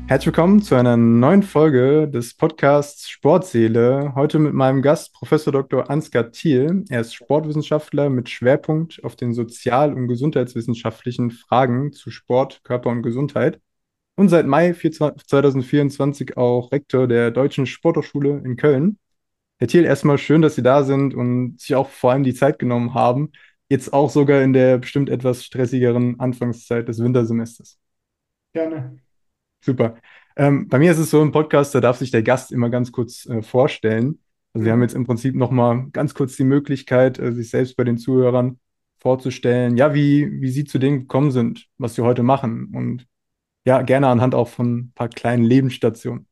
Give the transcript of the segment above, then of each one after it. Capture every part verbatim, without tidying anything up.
Herzlich willkommen zu einer neuen Folge des Podcasts Sportseele. Heute mit meinem Gast, Professor Doktor Ansgar Thiel. Er ist Sportwissenschaftler mit Schwerpunkt auf den sozial- und gesundheitswissenschaftlichen Fragen zu Sport, Körper und Gesundheit. Und seit Mai zwanzig vierundzwanzig auch Rektor der Deutschen Sporthochschule in Köln. Herr Thiel, erstmal schön, dass Sie da sind und sich auch vor allem die Zeit genommen haben. Jetzt auch sogar in der bestimmt etwas stressigeren Anfangszeit des Wintersemesters. Gerne. Super. Ähm, bei mir ist es so im Podcast, da darf sich der Gast immer ganz kurz äh, vorstellen. Also wir haben Mhm. jetzt im Prinzip nochmal ganz kurz die Möglichkeit, äh, sich selbst bei den Zuhörern vorzustellen, ja, wie, wie Sie zu dem gekommen sind, was Sie heute machen. Und ja, gerne anhand auch von ein paar kleinen Lebensstationen.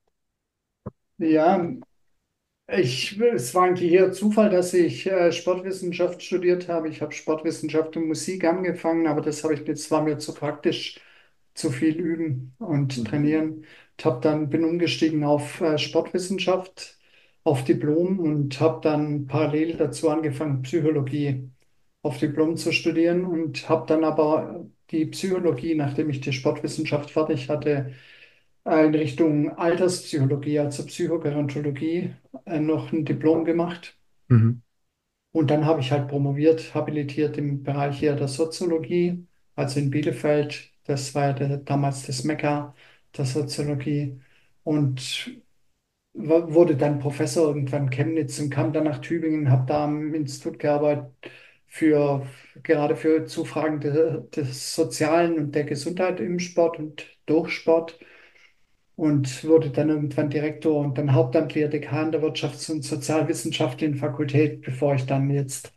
Ja, ich, es war eigentlich eher Zufall, dass ich äh, Sportwissenschaft studiert habe. Ich habe Sportwissenschaft und Musik angefangen, aber das habe ich mir, das war mir zu praktisch, zu viel üben und Mhm. trainieren. Und habe dann bin umgestiegen auf äh, Sportwissenschaft, auf Diplom und habe dann parallel dazu angefangen, Psychologie auf Diplom zu studieren und habe dann aber die Psychologie, nachdem ich die Sportwissenschaft fertig hatte, äh, in Richtung Alterspsychologie, also Psychogerontologie, äh, noch ein Diplom gemacht. Mhm. Und dann habe ich halt promoviert, habilitiert im Bereich hier der Soziologie, also in Bielefeld. Das war ja der, damals das Mekka der Soziologie. Und w- wurde dann Professor irgendwann in Chemnitz und kam dann nach Tübingen, habe da am Institut gearbeitet für gerade für zu Fragen de, des Sozialen und der Gesundheit im Sport und durch Sport und wurde dann irgendwann Direktor und dann hauptamtlicher Dekan der Wirtschafts- und Sozialwissenschaftlichen Fakultät, bevor ich dann jetzt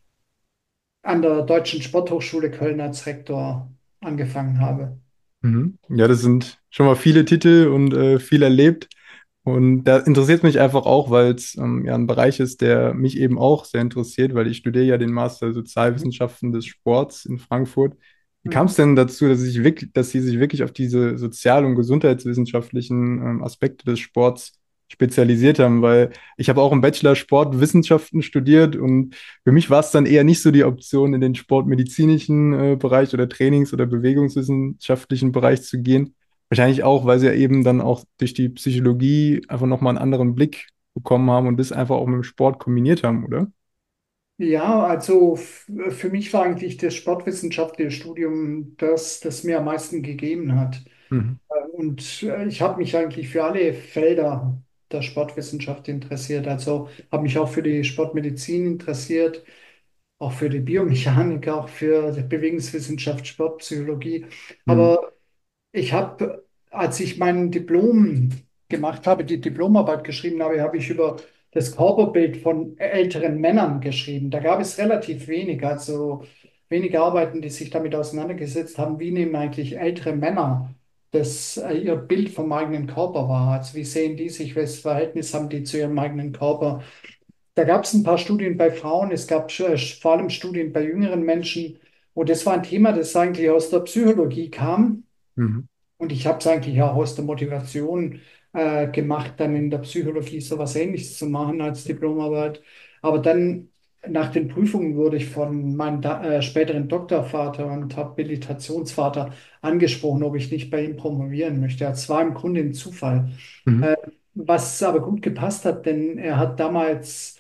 an der Deutschen Sporthochschule Köln als Rektor angefangen habe. Mhm. Ja, das sind schon mal viele Titel und äh, viel erlebt. Und da interessiert mich einfach auch, weil es ähm, ja ein Bereich ist, der mich eben auch sehr interessiert, weil ich studiere ja den Master Mhm. Sozialwissenschaften des Sports in Frankfurt. Wie kam es Mhm. denn dazu, dass ich wirklich, dass Sie sich wirklich auf diese sozial- und gesundheitswissenschaftlichen ähm, Aspekte des Sports spezialisiert haben? Weil ich habe auch im Bachelor Sportwissenschaften studiert und für mich war es dann eher nicht so die Option, in den sportmedizinischen äh, Bereich oder Trainings- oder bewegungswissenschaftlichen Bereich zu gehen. Wahrscheinlich auch, weil sie ja eben dann auch durch die Psychologie einfach nochmal einen anderen Blick bekommen haben und das einfach auch mit dem Sport kombiniert haben, oder? Ja, also f- für mich war eigentlich das sportwissenschaftliche Studium das, das mir am meisten gegeben hat. Mhm. Und äh, ich habe mich eigentlich für alle Felder der Sportwissenschaft interessiert. Also habe mich auch für die Sportmedizin interessiert, auch für die Biomechanik, auch für die Bewegungswissenschaft, Sportpsychologie. Mhm. Aber ich habe, als ich mein Diplom gemacht habe, die Diplomarbeit geschrieben habe, habe ich über das Körperbild von älteren Männern geschrieben. Da gab es relativ wenig, also wenige Arbeiten, die sich damit auseinandergesetzt haben, wie nehmen eigentlich ältere Männer das, äh, ihr Bild vom eigenen Körper wahr. Also wie sehen die sich, welches Verhältnis haben die zu ihrem eigenen Körper. Da gab es ein paar Studien bei Frauen, es gab äh, vor allem Studien bei jüngeren Menschen. Und das war ein Thema, das eigentlich aus der Psychologie kam. Mhm. Und ich habe es eigentlich auch aus der Motivation äh, gemacht, dann in der Psychologie so was Ähnliches zu machen als Diplomarbeit. Aber dann nach den Prüfungen wurde ich von meinem da, äh, späteren Doktorvater und Habilitationsvater angesprochen, ob ich nicht bei ihm promovieren möchte. Es war im Grunde ein Zufall. Mhm. Äh, Was aber gut gepasst hat, denn er hat damals,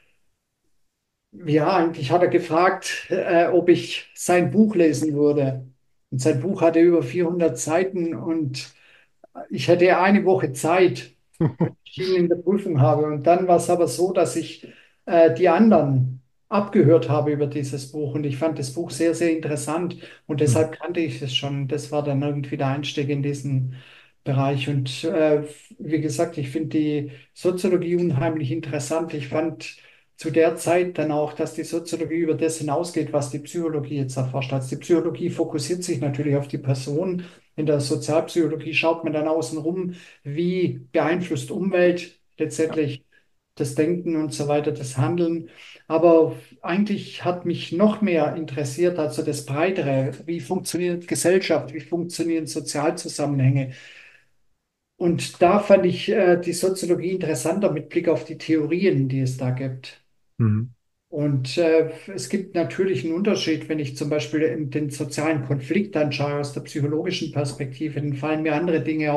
ja, eigentlich hat er gefragt, äh, ob ich sein Buch lesen würde. Und sein Buch hatte über vierhundert Seiten und ich hätte eine Woche Zeit, wenn ich ihn in der Prüfung habe. Und dann war es aber so, dass ich äh, die anderen abgehört habe über dieses Buch. Und ich fand das Buch sehr, sehr interessant. Und Mhm. deshalb kannte ich es schon. Das war dann irgendwie der Einstieg in diesen Bereich. Und äh, wie gesagt, ich finde die Soziologie unheimlich interessant. Ich fand zu der Zeit dann auch, dass die Soziologie über das hinausgeht, was die Psychologie jetzt erforscht hat. Die Psychologie fokussiert sich natürlich auf die Person. In der Sozialpsychologie schaut man dann außen rum, wie beeinflusst Umwelt Ja. letztendlich das Denken und so weiter, das Handeln. Aber eigentlich hat mich noch mehr interessiert, also das Breitere, wie funktioniert Gesellschaft, wie funktionieren Sozialzusammenhänge. Und da fand ich äh, die Soziologie interessanter mit Blick auf die Theorien, die es da gibt. Mhm. Und äh, es gibt natürlich einen Unterschied, wenn ich zum Beispiel den sozialen Konflikt anschaue aus der psychologischen Perspektive, dann fallen mir andere Dinge auf,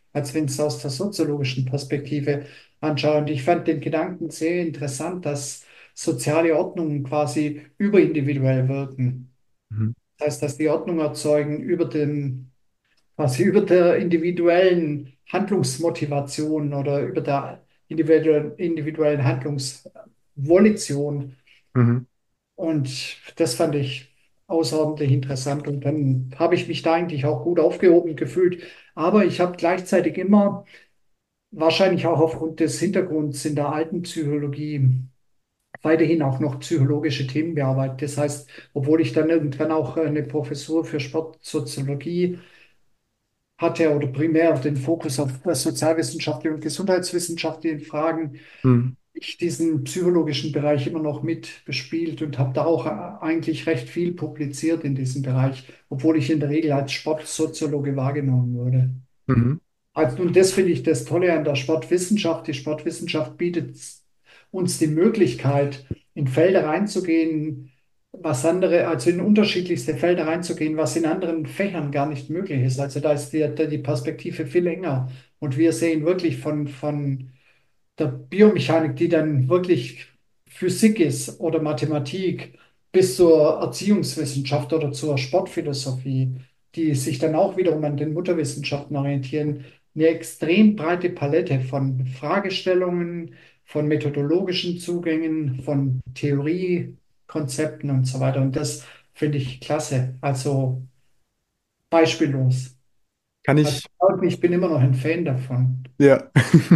als wenn ich es aus der soziologischen Perspektive anschaue. Und ich fand den Gedanken sehr interessant, dass soziale Ordnungen quasi überindividuell wirken. Mhm. Das heißt, dass die Ordnung erzeugen über den, quasi über der individuellen Handlungsmotivation oder über der individuellen, individuellen Handlungsvolition. Mhm. Und das fand ich außerordentlich interessant. Und dann habe ich mich da eigentlich auch gut aufgehoben gefühlt. Aber ich habe gleichzeitig immer, wahrscheinlich auch aufgrund des Hintergrunds in der alten Psychologie, weiterhin auch noch psychologische Themen bearbeitet. Das heißt, obwohl ich dann irgendwann auch eine Professur für Sportsoziologie hatte oder primär den Fokus auf sozialwissenschaftliche und gesundheitswissenschaftliche Fragen, Mhm. ich diesen psychologischen Bereich immer noch mit bespielt und habe da auch äh, eigentlich recht viel publiziert in diesem Bereich, obwohl ich in der Regel als Sportsoziologe wahrgenommen wurde. Mhm. Also, und das finde ich das Tolle an der Sportwissenschaft. Die Sportwissenschaft bietet uns die Möglichkeit, in Felder reinzugehen, was andere, also in unterschiedlichste Felder reinzugehen, was in anderen Fächern gar nicht möglich ist. Also da ist die, die Perspektive viel enger. Und wir sehen wirklich von, von der Biomechanik, die dann wirklich Physik ist oder Mathematik, bis zur Erziehungswissenschaft oder zur Sportphilosophie, die sich dann auch wiederum an den Mutterwissenschaften orientieren, eine extrem breite Palette von Fragestellungen, von methodologischen Zugängen, von Theoriekonzepten und so weiter. Und das finde ich klasse, also beispiellos. Kann Also ich, ich bin immer noch ein Fan davon. ja.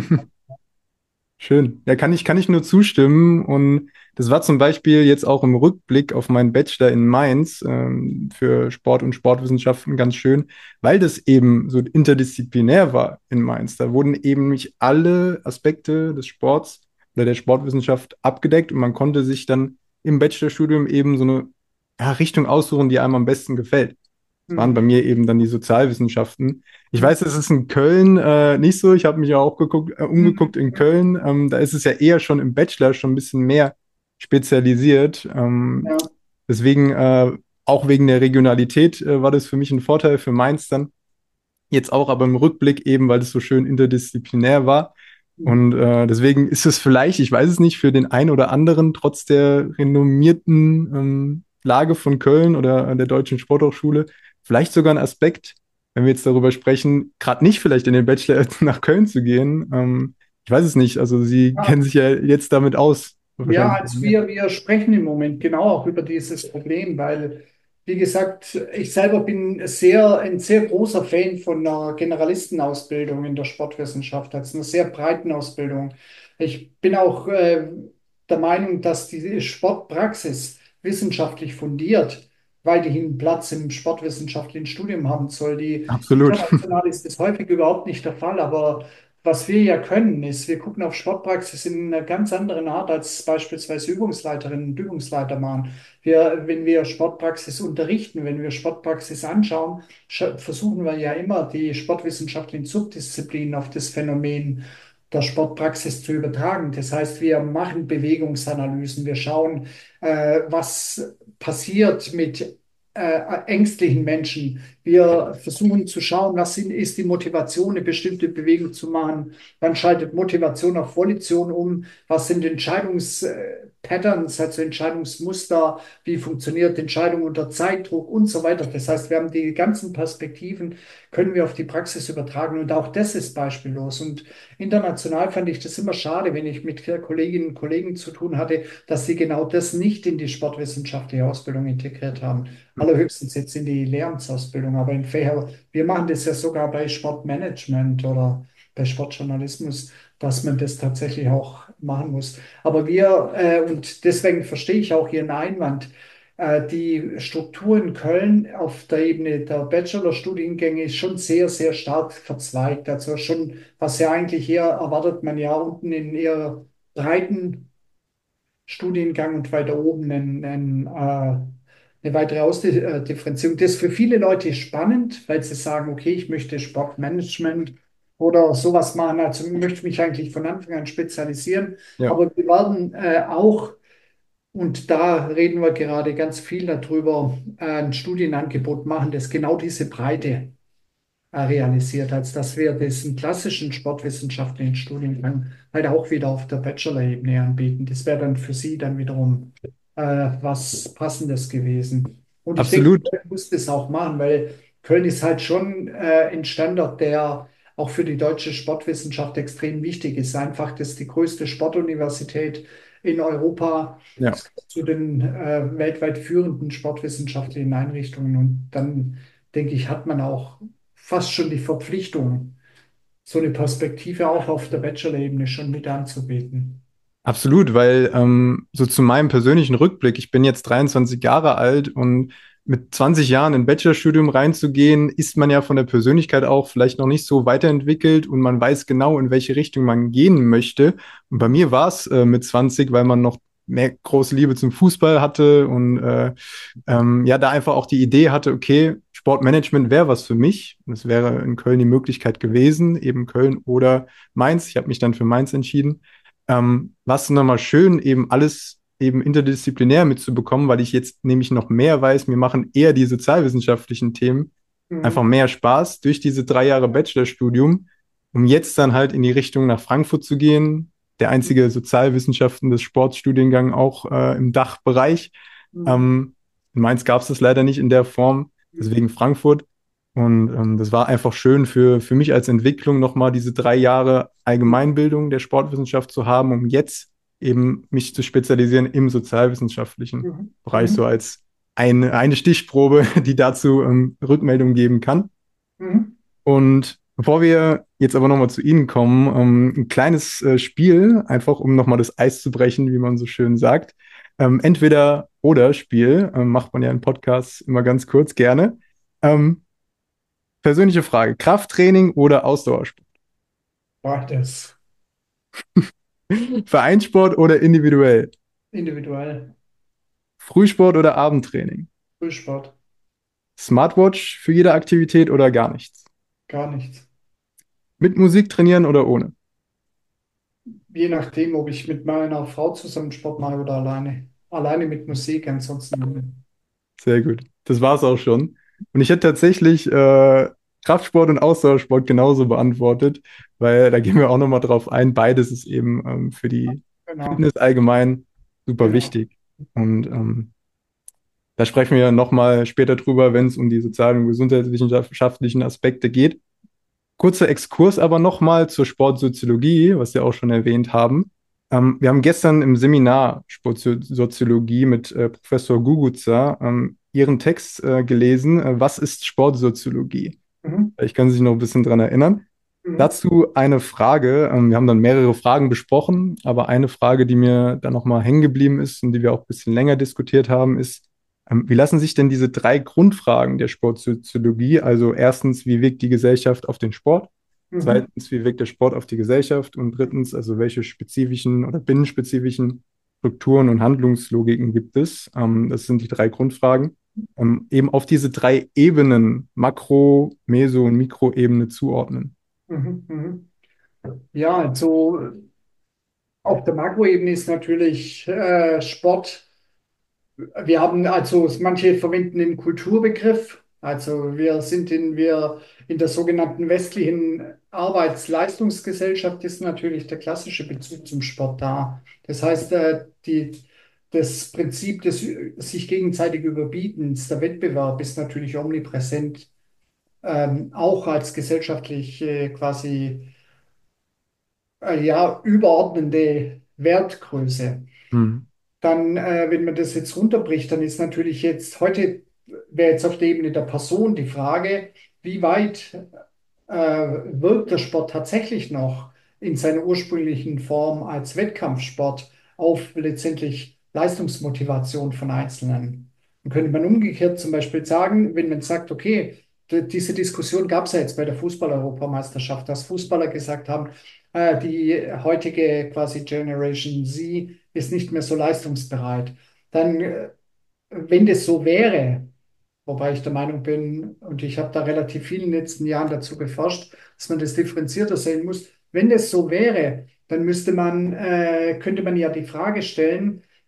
Schön. Ja, kann ich, kann ich nur zustimmen. Und das war zum Beispiel jetzt auch im Rückblick auf meinen Bachelor in Mainz ähm, für Sport und Sportwissenschaften ganz schön, weil das eben so interdisziplinär war in Mainz. Da wurden eben nicht alle Aspekte des Sports oder der Sportwissenschaft abgedeckt und man konnte sich dann im Bachelorstudium eben so eine ja, Richtung aussuchen, die einem am besten gefällt. Das waren bei Mhm. mir eben dann die Sozialwissenschaften. Ich Mhm. weiß, es ist in Köln äh, nicht so. Ich habe mich ja auch geguckt, äh, umgeguckt in Mhm. Köln. Ähm, da ist es ja eher schon im Bachelor schon ein bisschen mehr spezialisiert. Ähm, Ja. deswegen, äh, auch wegen der Regionalität, äh, war das für mich ein Vorteil für Mainz dann. Jetzt auch aber im Rückblick eben, weil es so schön interdisziplinär war. Mhm. Und äh, deswegen ist es vielleicht, ich weiß es nicht, für den einen oder anderen, trotz der renommierten ähm, Lage von Köln oder der Deutschen Sporthochschule, vielleicht sogar ein Aspekt, wenn wir jetzt darüber sprechen, gerade nicht vielleicht in den Bachelor nach Köln zu gehen. Ähm, ich weiß es nicht. Also Sie kennen Ja, sich ja jetzt damit aus, ja, wahrscheinlich sogar also mehr. wir, wir sprechen im Moment genau auch über dieses Problem, weil, wie gesagt, ich selber bin sehr, ein sehr großer Fan von einer Generalistenausbildung in der Sportwissenschaft, also einer sehr breiten Ausbildung. Ich bin auch äh, der Meinung, dass die Sportpraxis wissenschaftlich fundiert weiterhin Platz im sportwissenschaftlichen Studium haben soll. Die Absolut. international ist das häufig überhaupt nicht der Fall, aber was wir ja können, ist, wir gucken auf Sportpraxis in einer ganz anderen Art, als beispielsweise Übungsleiterinnen und Übungsleiter machen. Wir, wenn wir Sportpraxis unterrichten, wenn wir Sportpraxis anschauen, scha- versuchen wir ja immer, die sportwissenschaftlichen Subdisziplinen auf das Phänomen der Sportpraxis zu übertragen. Das heißt, wir machen Bewegungsanalysen, wir schauen, äh, was passiert mit äh, ängstlichen Menschen. Wir versuchen zu schauen, was sind, ist die Motivation, eine bestimmte Bewegung zu machen. Wann schaltet Motivation auf Volition um? Was sind Entscheidungspatterns, also Entscheidungsmuster? Wie funktioniert Entscheidung unter Zeitdruck und so weiter? Das heißt, wir haben die ganzen Perspektiven, können wir auf die Praxis übertragen. Und auch das ist beispiellos. Und international fand ich das immer schade, wenn ich mit Kolleginnen und Kollegen zu tun hatte, dass sie genau das nicht in die sportwissenschaftliche Ausbildung integriert haben. Allerhöchstens jetzt in die Lehramtsausbildung, aber in Fächer, wir machen das ja sogar bei Sportmanagement oder bei Sportjournalismus, dass man das tatsächlich auch machen muss. Aber wir, äh, und deswegen verstehe ich auch Ihren Einwand, äh, die Struktur in Köln auf der Ebene der Bachelorstudiengänge ist schon sehr, sehr stark verzweigt. Also schon, was ja eigentlich eher erwartet man ja unten in eher breiten Studiengang und weiter oben einen, einen, äh, eine weitere Ausdifferenzierung. Das ist für viele Leute spannend, weil sie sagen, okay, ich möchte Sportmanagement oder sowas machen. Also ich möchte mich eigentlich von Anfang an spezialisieren. Ja. Aber wir werden äh, auch, und da reden wir gerade ganz viel darüber, äh, ein Studienangebot machen, das genau diese Breite äh, realisiert, als dass wir diesen klassischen sportwissenschaftlichen Studiengang halt auch wieder auf der Bachelor-Ebene anbieten. Das wäre dann für Sie dann wiederum äh, was Passendes gewesen. Und ich denke, Absolut. Köln muss das auch machen, weil Köln ist halt schon äh, ein Standort, der auch für die deutsche Sportwissenschaft extrem wichtig ist. Einfach, das ist die größte Sportuniversität in Europa, Ja. zu den äh, weltweit führenden sportwissenschaftlichen Einrichtungen. Und dann, denke ich, hat man auch fast schon die Verpflichtung, so eine Perspektive auch auf der Bachelor-Ebene schon mit anzubieten. Absolut, weil ähm, so zu meinem persönlichen Rückblick, ich bin jetzt dreiundzwanzig Jahre alt und mit zwanzig Jahren in ein Bachelorstudium reinzugehen, ist man ja von der Persönlichkeit auch vielleicht noch nicht so weiterentwickelt und man weiß genau, in welche Richtung man gehen möchte. Und bei mir war es äh, mit zwanzig, weil man noch mehr große Liebe zum Fußball hatte und äh, ähm, ja, da einfach auch die Idee hatte, okay, Sportmanagement wäre was für mich. Und es wäre in Köln die Möglichkeit gewesen, eben Köln oder Mainz. Ich habe mich dann für Mainz entschieden. Ähm, was nochmal schön, eben alles eben interdisziplinär mitzubekommen, weil ich jetzt nämlich noch mehr weiß, mir machen eher die sozialwissenschaftlichen Themen einfach Mhm. mehr Spaß durch diese drei Jahre Bachelorstudium, um jetzt dann halt in die Richtung nach Frankfurt zu gehen. Der einzige Sozialwissenschaften des Sportstudiengang auch äh, im Dachbereich. Mhm. Ähm, in Mainz gab es das leider nicht in der Form, deswegen Frankfurt. Und ähm, das war einfach schön für, für mich als Entwicklung, nochmal diese drei Jahre Allgemeinbildung der Sportwissenschaft zu haben, um jetzt eben mich zu spezialisieren im sozialwissenschaftlichen Mhm. Bereich, so Mhm. als eine, eine Stichprobe, die dazu ähm, Rückmeldung geben kann. Mhm. Und bevor wir jetzt aber nochmal zu Ihnen kommen, ähm, ein kleines äh, Spiel, einfach um nochmal das Eis zu brechen, wie man so schön sagt. Ähm, entweder oder Spiel, ähm, macht man ja in Podcasts immer ganz kurz gerne. Ähm, Persönliche Frage: Krafttraining oder Ausdauersport? Beides. Vereinssport oder individuell? Individuell. Frühsport oder Abendtraining? Frühsport. Smartwatch für jede Aktivität oder gar nichts? Gar nichts. Mit Musik trainieren oder ohne? Je nachdem, ob ich mit meiner Frau zusammen Sport mache oder alleine. Alleine mit Musik, ansonsten ohne. Sehr gut. Das war's auch schon. Und ich hätte tatsächlich äh, Kraftsport und Ausdauersport genauso beantwortet, weil da gehen wir auch nochmal drauf ein. Beides ist eben ähm, für die Genau, Fitness allgemein super genau. wichtig. Und ähm, da sprechen wir nochmal später drüber, wenn es um die sozialen und gesundheitswissenschaftlichen Aspekte geht. Kurzer Exkurs aber nochmal zur Sportsoziologie, was wir auch schon erwähnt haben. Ähm, wir haben gestern im Seminar Sportsoziologie mit äh, Professor Guguza ähm, Ihren Text äh, gelesen. Äh, was ist Sportsoziologie? Mhm. Ich kann sich noch ein bisschen dran erinnern. Mhm. Dazu eine Frage. Ähm, wir haben dann mehrere Fragen besprochen, aber eine Frage, die mir dann nochmal hängen geblieben ist und die wir auch ein bisschen länger diskutiert haben, ist, ähm, wie lassen sich denn diese drei Grundfragen der Sportsoziologie, also erstens, wie wirkt die Gesellschaft auf den Sport? Mhm. Zweitens, wie wirkt der Sport auf die Gesellschaft? Und drittens, also welche spezifischen oder binnenspezifischen Strukturen und Handlungslogiken gibt es? Ähm, das sind die drei Grundfragen. Ähm, eben auf diese drei Ebenen, Makro-, Meso- und Mikroebene zuordnen. Mhm. Mhm. Ja, also auf der Makroebene ist natürlich äh, Sport. Wir haben also, manche verwenden den Kulturbegriff. Also wir sind in, wir in der sogenannten westlichen Arbeitsleistungsgesellschaft ist natürlich der klassische Bezug zum Sport da. Das heißt, äh, die, das Prinzip des sich gegenseitig Überbietens, der Wettbewerb ist natürlich omnipräsent, ähm, auch als gesellschaftliche quasi äh, ja, überordnende Wertgröße. Hm. Dann, äh, wenn man das jetzt runterbricht, dann ist natürlich jetzt, heute wäre jetzt auf der Ebene der Person die Frage, wie weit äh, wirkt der Sport tatsächlich noch in seiner ursprünglichen Form als Wettkampfsport auf letztendlich Leistungsmotivation von Einzelnen. Dann könnte man umgekehrt zum Beispiel sagen, wenn man sagt, okay, d- diese Diskussion gab es ja jetzt bei der Fußball-Europameisterschaft, dass Fußballer gesagt haben, äh, die heutige quasi Generation Z ist nicht mehr so leistungsbereit. Dann, äh, wenn das so wäre, wobei ich der Meinung bin, und ich habe da relativ viel in den letzten Jahren dazu geforscht, dass man das differenzierter sehen muss. Wenn das so wäre, dann müsste man, äh, könnte man ja die Frage stellen,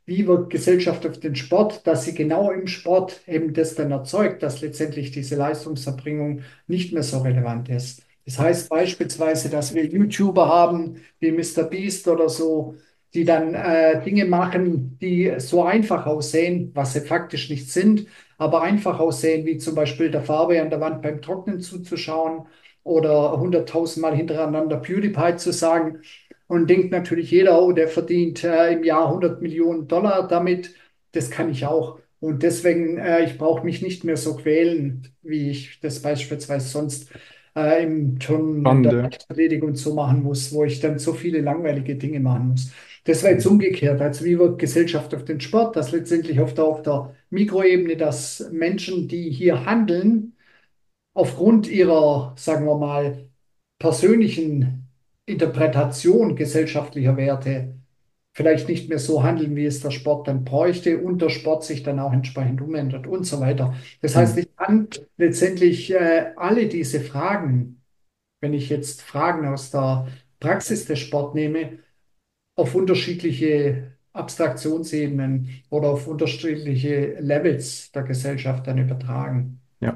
wie wirkt Gesellschaft auf den Sport, dass sie genau im Sport eben das dann erzeugt, dass letztendlich diese Leistungserbringung nicht mehr so relevant ist. Das heißt beispielsweise, dass wir YouTuber haben, wie Mister Beast oder so, die dann äh, Dinge machen, die so einfach aussehen, was sie faktisch nicht sind, aber einfach aussehen, wie zum Beispiel der Farbe an der Wand beim Trocknen zuzuschauen oder hunderttausendmal hintereinander PewDiePie zu sagen. Und denkt natürlich jeder, oh, der verdient äh, im Jahr hundert Millionen Dollar damit. Das kann ich auch. Und deswegen, äh, ich brauche mich nicht mehr so quälen, wie ich das beispielsweise sonst äh, im Turnen, in der Spannende. Leichtathletik und so machen muss, wo ich dann so viele langweilige Dinge machen muss. Das wäre jetzt umgekehrt. Also wie wirkt Gesellschaft auf den Sport? Das letztendlich auf der, auf der Mikroebene, dass Menschen, die hier handeln, aufgrund ihrer, sagen wir mal, persönlichen Interpretation gesellschaftlicher Werte vielleicht nicht mehr so handeln, wie es der Sport dann bräuchte und der Sport sich dann auch entsprechend umändert und so weiter. Das heißt, Hm. ich kann letztendlich äh, alle diese Fragen, wenn ich jetzt Fragen aus der Praxis des Sport nehme, auf unterschiedliche Abstraktionsebenen oder auf unterschiedliche Levels der Gesellschaft dann übertragen. Ja,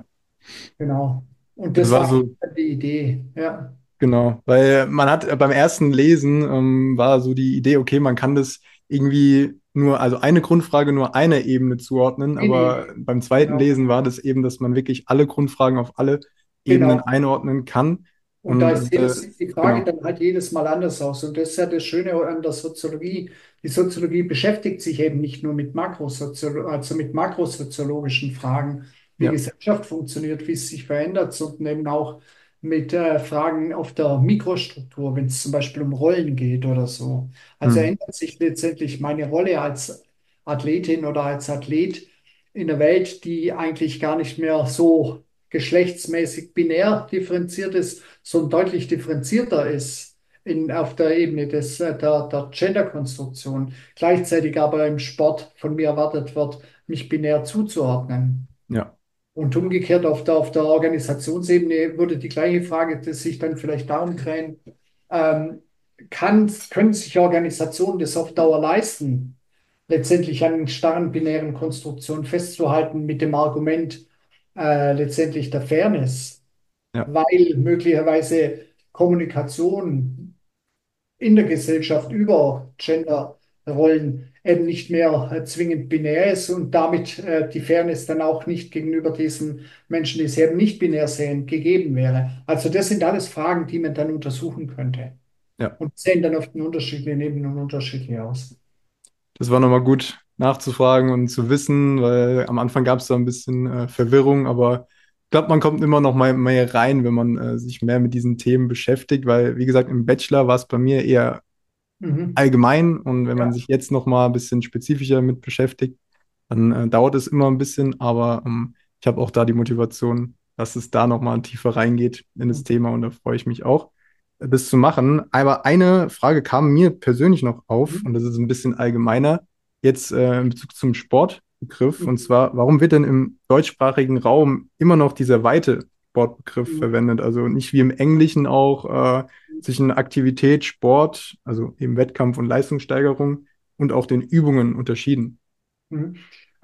Genau. Und das das war war so. die Idee. Ja. Genau, weil man hat äh, beim ersten Lesen ähm, war so die Idee, okay, man kann das irgendwie nur, also eine Grundfrage nur einer Ebene zuordnen, Nee, nee. aber beim zweiten Genau. Lesen war das eben, dass man wirklich alle Grundfragen auf alle Ebenen Genau. einordnen kann. Und da ist Und äh, jedes, sieht die Frage genau, dann halt jedes Mal anders aus. Und das ist ja das Schöne an der Soziologie. Die Soziologie beschäftigt sich eben nicht nur mit Makrosoziolo also mit makrosoziologischen Fragen, wie ja, Gesellschaft funktioniert, wie es sich verändert, sondern eben auch mit äh, Fragen auf der Mikrostruktur, wenn es zum Beispiel um Rollen geht oder so. Also hm, ändert sich letztendlich meine Rolle als Athletin oder als Athlet in der Welt, die eigentlich gar nicht mehr so geschlechtsmäßig binär differenziert ist, sondern deutlich differenzierter ist in, auf der Ebene des, äh, der, der Gender-Konstruktion, gleichzeitig aber im Sport von mir erwartet wird, mich binär zuzuordnen. ja, Und umgekehrt auf der, auf der Organisationsebene würde die gleiche Frage das sich dann vielleicht darum drehen, ähm, kann, können sich Organisationen das auf Dauer leisten, letztendlich an starren binären Konstruktionen festzuhalten mit dem Argument äh, letztendlich der Fairness, ja, weil möglicherweise Kommunikation in der Gesellschaft über Genderrollen eben nicht mehr äh, zwingend binär ist und damit äh, die Fairness dann auch nicht gegenüber diesen Menschen, die es eben nicht binär sehen, gegeben wäre. Also das sind alles Fragen, die man dann untersuchen könnte ja. und sehen dann auf den unterschiedlichen Ebenen unterschiedlich aus. Das war nochmal gut nachzufragen und zu wissen, weil am Anfang gab es da ein bisschen äh, Verwirrung, aber ich glaube, man kommt immer noch mal mehr rein, wenn man äh, sich mehr mit diesen Themen beschäftigt, weil, wie gesagt, im Bachelor war es bei mir eher Mhm. allgemein und wenn man Ja. sich jetzt noch mal ein bisschen spezifischer mit beschäftigt, dann äh, dauert es immer ein bisschen, aber ähm, ich habe auch da die Motivation, dass es da noch mal tiefer reingeht in das Thema und da freue ich mich auch, äh, das zu machen. Aber eine Frage kam mir persönlich noch auf und Mhm. das ist ein bisschen allgemeiner, jetzt äh, in Bezug zum Sportbegriff und Mhm. zwar, warum wird denn im deutschsprachigen Raum immer noch dieser weite Sportbegriff Mhm. verwendet? Also nicht wie im Englischen auch äh, zwischen Aktivität, Sport, also eben Wettkampf und Leistungssteigerung und auch den Übungen unterschieden. Mhm.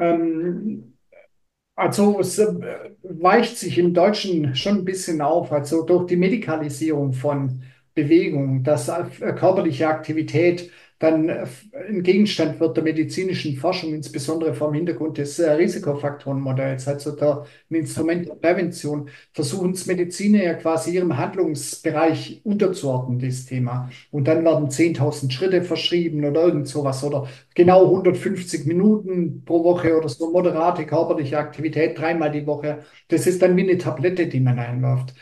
Ähm, Also es äh, weicht sich im Deutschen schon ein bisschen auf, also durch die Medikalisierung von Bewegung, dass äh, körperliche Aktivität dann äh, ein Gegenstand wird der medizinischen Forschung, insbesondere vor dem Hintergrund des äh, Risikofaktorenmodells, also der, ein Ja, Instrument der Prävention, versuchen es Mediziner ja quasi ihrem Handlungsbereich unterzuordnen, das Thema. Und dann werden zehntausend Schritte verschrieben oder irgend sowas oder genau hundertfünfzig Minuten pro Woche oder so moderate körperliche Aktivität dreimal die Woche. Das ist dann wie eine Tablette, die man einwirft.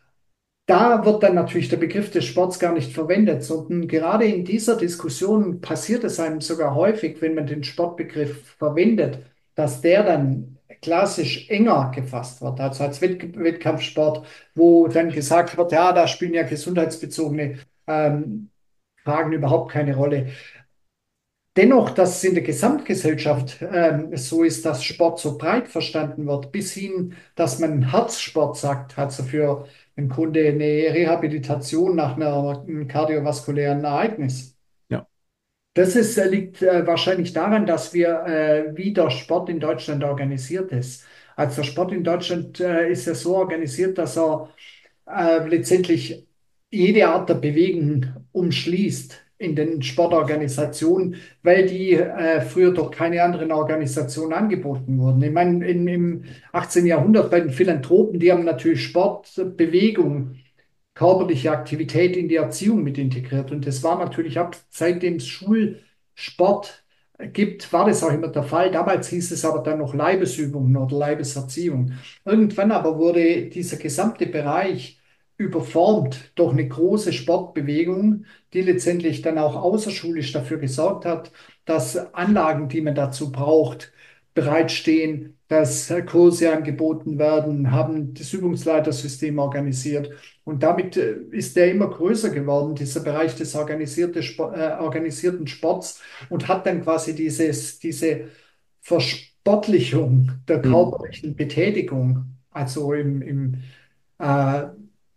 Da wird dann natürlich der Begriff des Sports gar nicht verwendet, sondern gerade in dieser Diskussion passiert es einem sogar häufig, wenn man den Sportbegriff verwendet, dass der dann klassisch enger gefasst wird, also als Wett Wettkampfsport, wo dann gesagt wird, ja, da spielen ja gesundheitsbezogene ähm, Fragen überhaupt keine Rolle. Dennoch, dass es in der Gesamtgesellschaft ähm, so ist, dass Sport so breit verstanden wird, bis hin, dass man Herzsport sagt, also für im Grunde eine Rehabilitation nach einer, einem kardiovaskulären Ereignis. ja. Das ist, äh, liegt äh, wahrscheinlich daran, dass wir, äh, wie der Sport in Deutschland organisiert ist. Also der Sport in Deutschland äh, ist ja so organisiert, dass er äh, letztendlich jede Art der Bewegung umschließt in den Sportorganisationen, weil die äh, früher doch keine anderen Organisationen angeboten wurden. Ich meine, in, im achtzehnten. Jahrhundert bei den Philanthropen, die haben natürlich Sport, Bewegung, körperliche Aktivität in die Erziehung mit integriert. Und das war natürlich ab seitdem es Schulsport gibt, war das auch immer der Fall. Damals hieß es aber dann noch Leibesübungen oder Leibeserziehung. Irgendwann aber wurde dieser gesamte Bereich überformt durch eine große Sportbewegung, die letztendlich dann auch außerschulisch dafür gesorgt hat, dass Anlagen, die man dazu braucht, bereitstehen, dass Kurse angeboten werden, haben das Übungsleitersystem organisiert. Und damit äh, ist der immer größer geworden, dieser Bereich des organisierte Spo- äh, organisierten Sports und hat dann quasi dieses, diese Versportlichung der Hm. körperlichen Betätigung, also im, im, äh,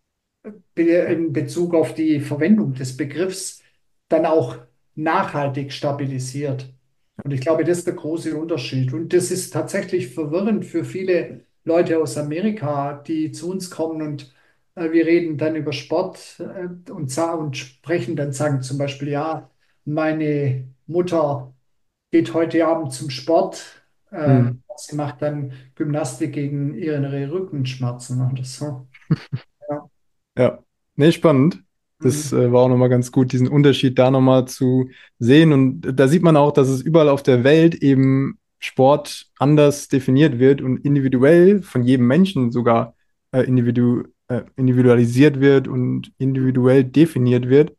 Be in Bezug auf die Verwendung des Begriffs, dann auch nachhaltig stabilisiert. Und ich glaube, das ist der große Unterschied. Und das ist tatsächlich verwirrend für viele Leute aus Amerika, die zu uns kommen und äh, wir reden dann über Sport äh, und, sa- und sprechen dann, sagen zum Beispiel, ja, meine Mutter geht heute Abend zum Sport. Äh, Hm. sie macht dann Gymnastik gegen ihre Rückenschmerzen oder so. Ja. Ja, nee, spannend. Das Mhm. äh, war auch nochmal ganz gut, diesen Unterschied da nochmal zu sehen. Und da sieht man auch, dass es überall auf der Welt eben Sport anders definiert wird und individuell von jedem Menschen sogar äh, individu äh, individualisiert wird und individuell definiert wird.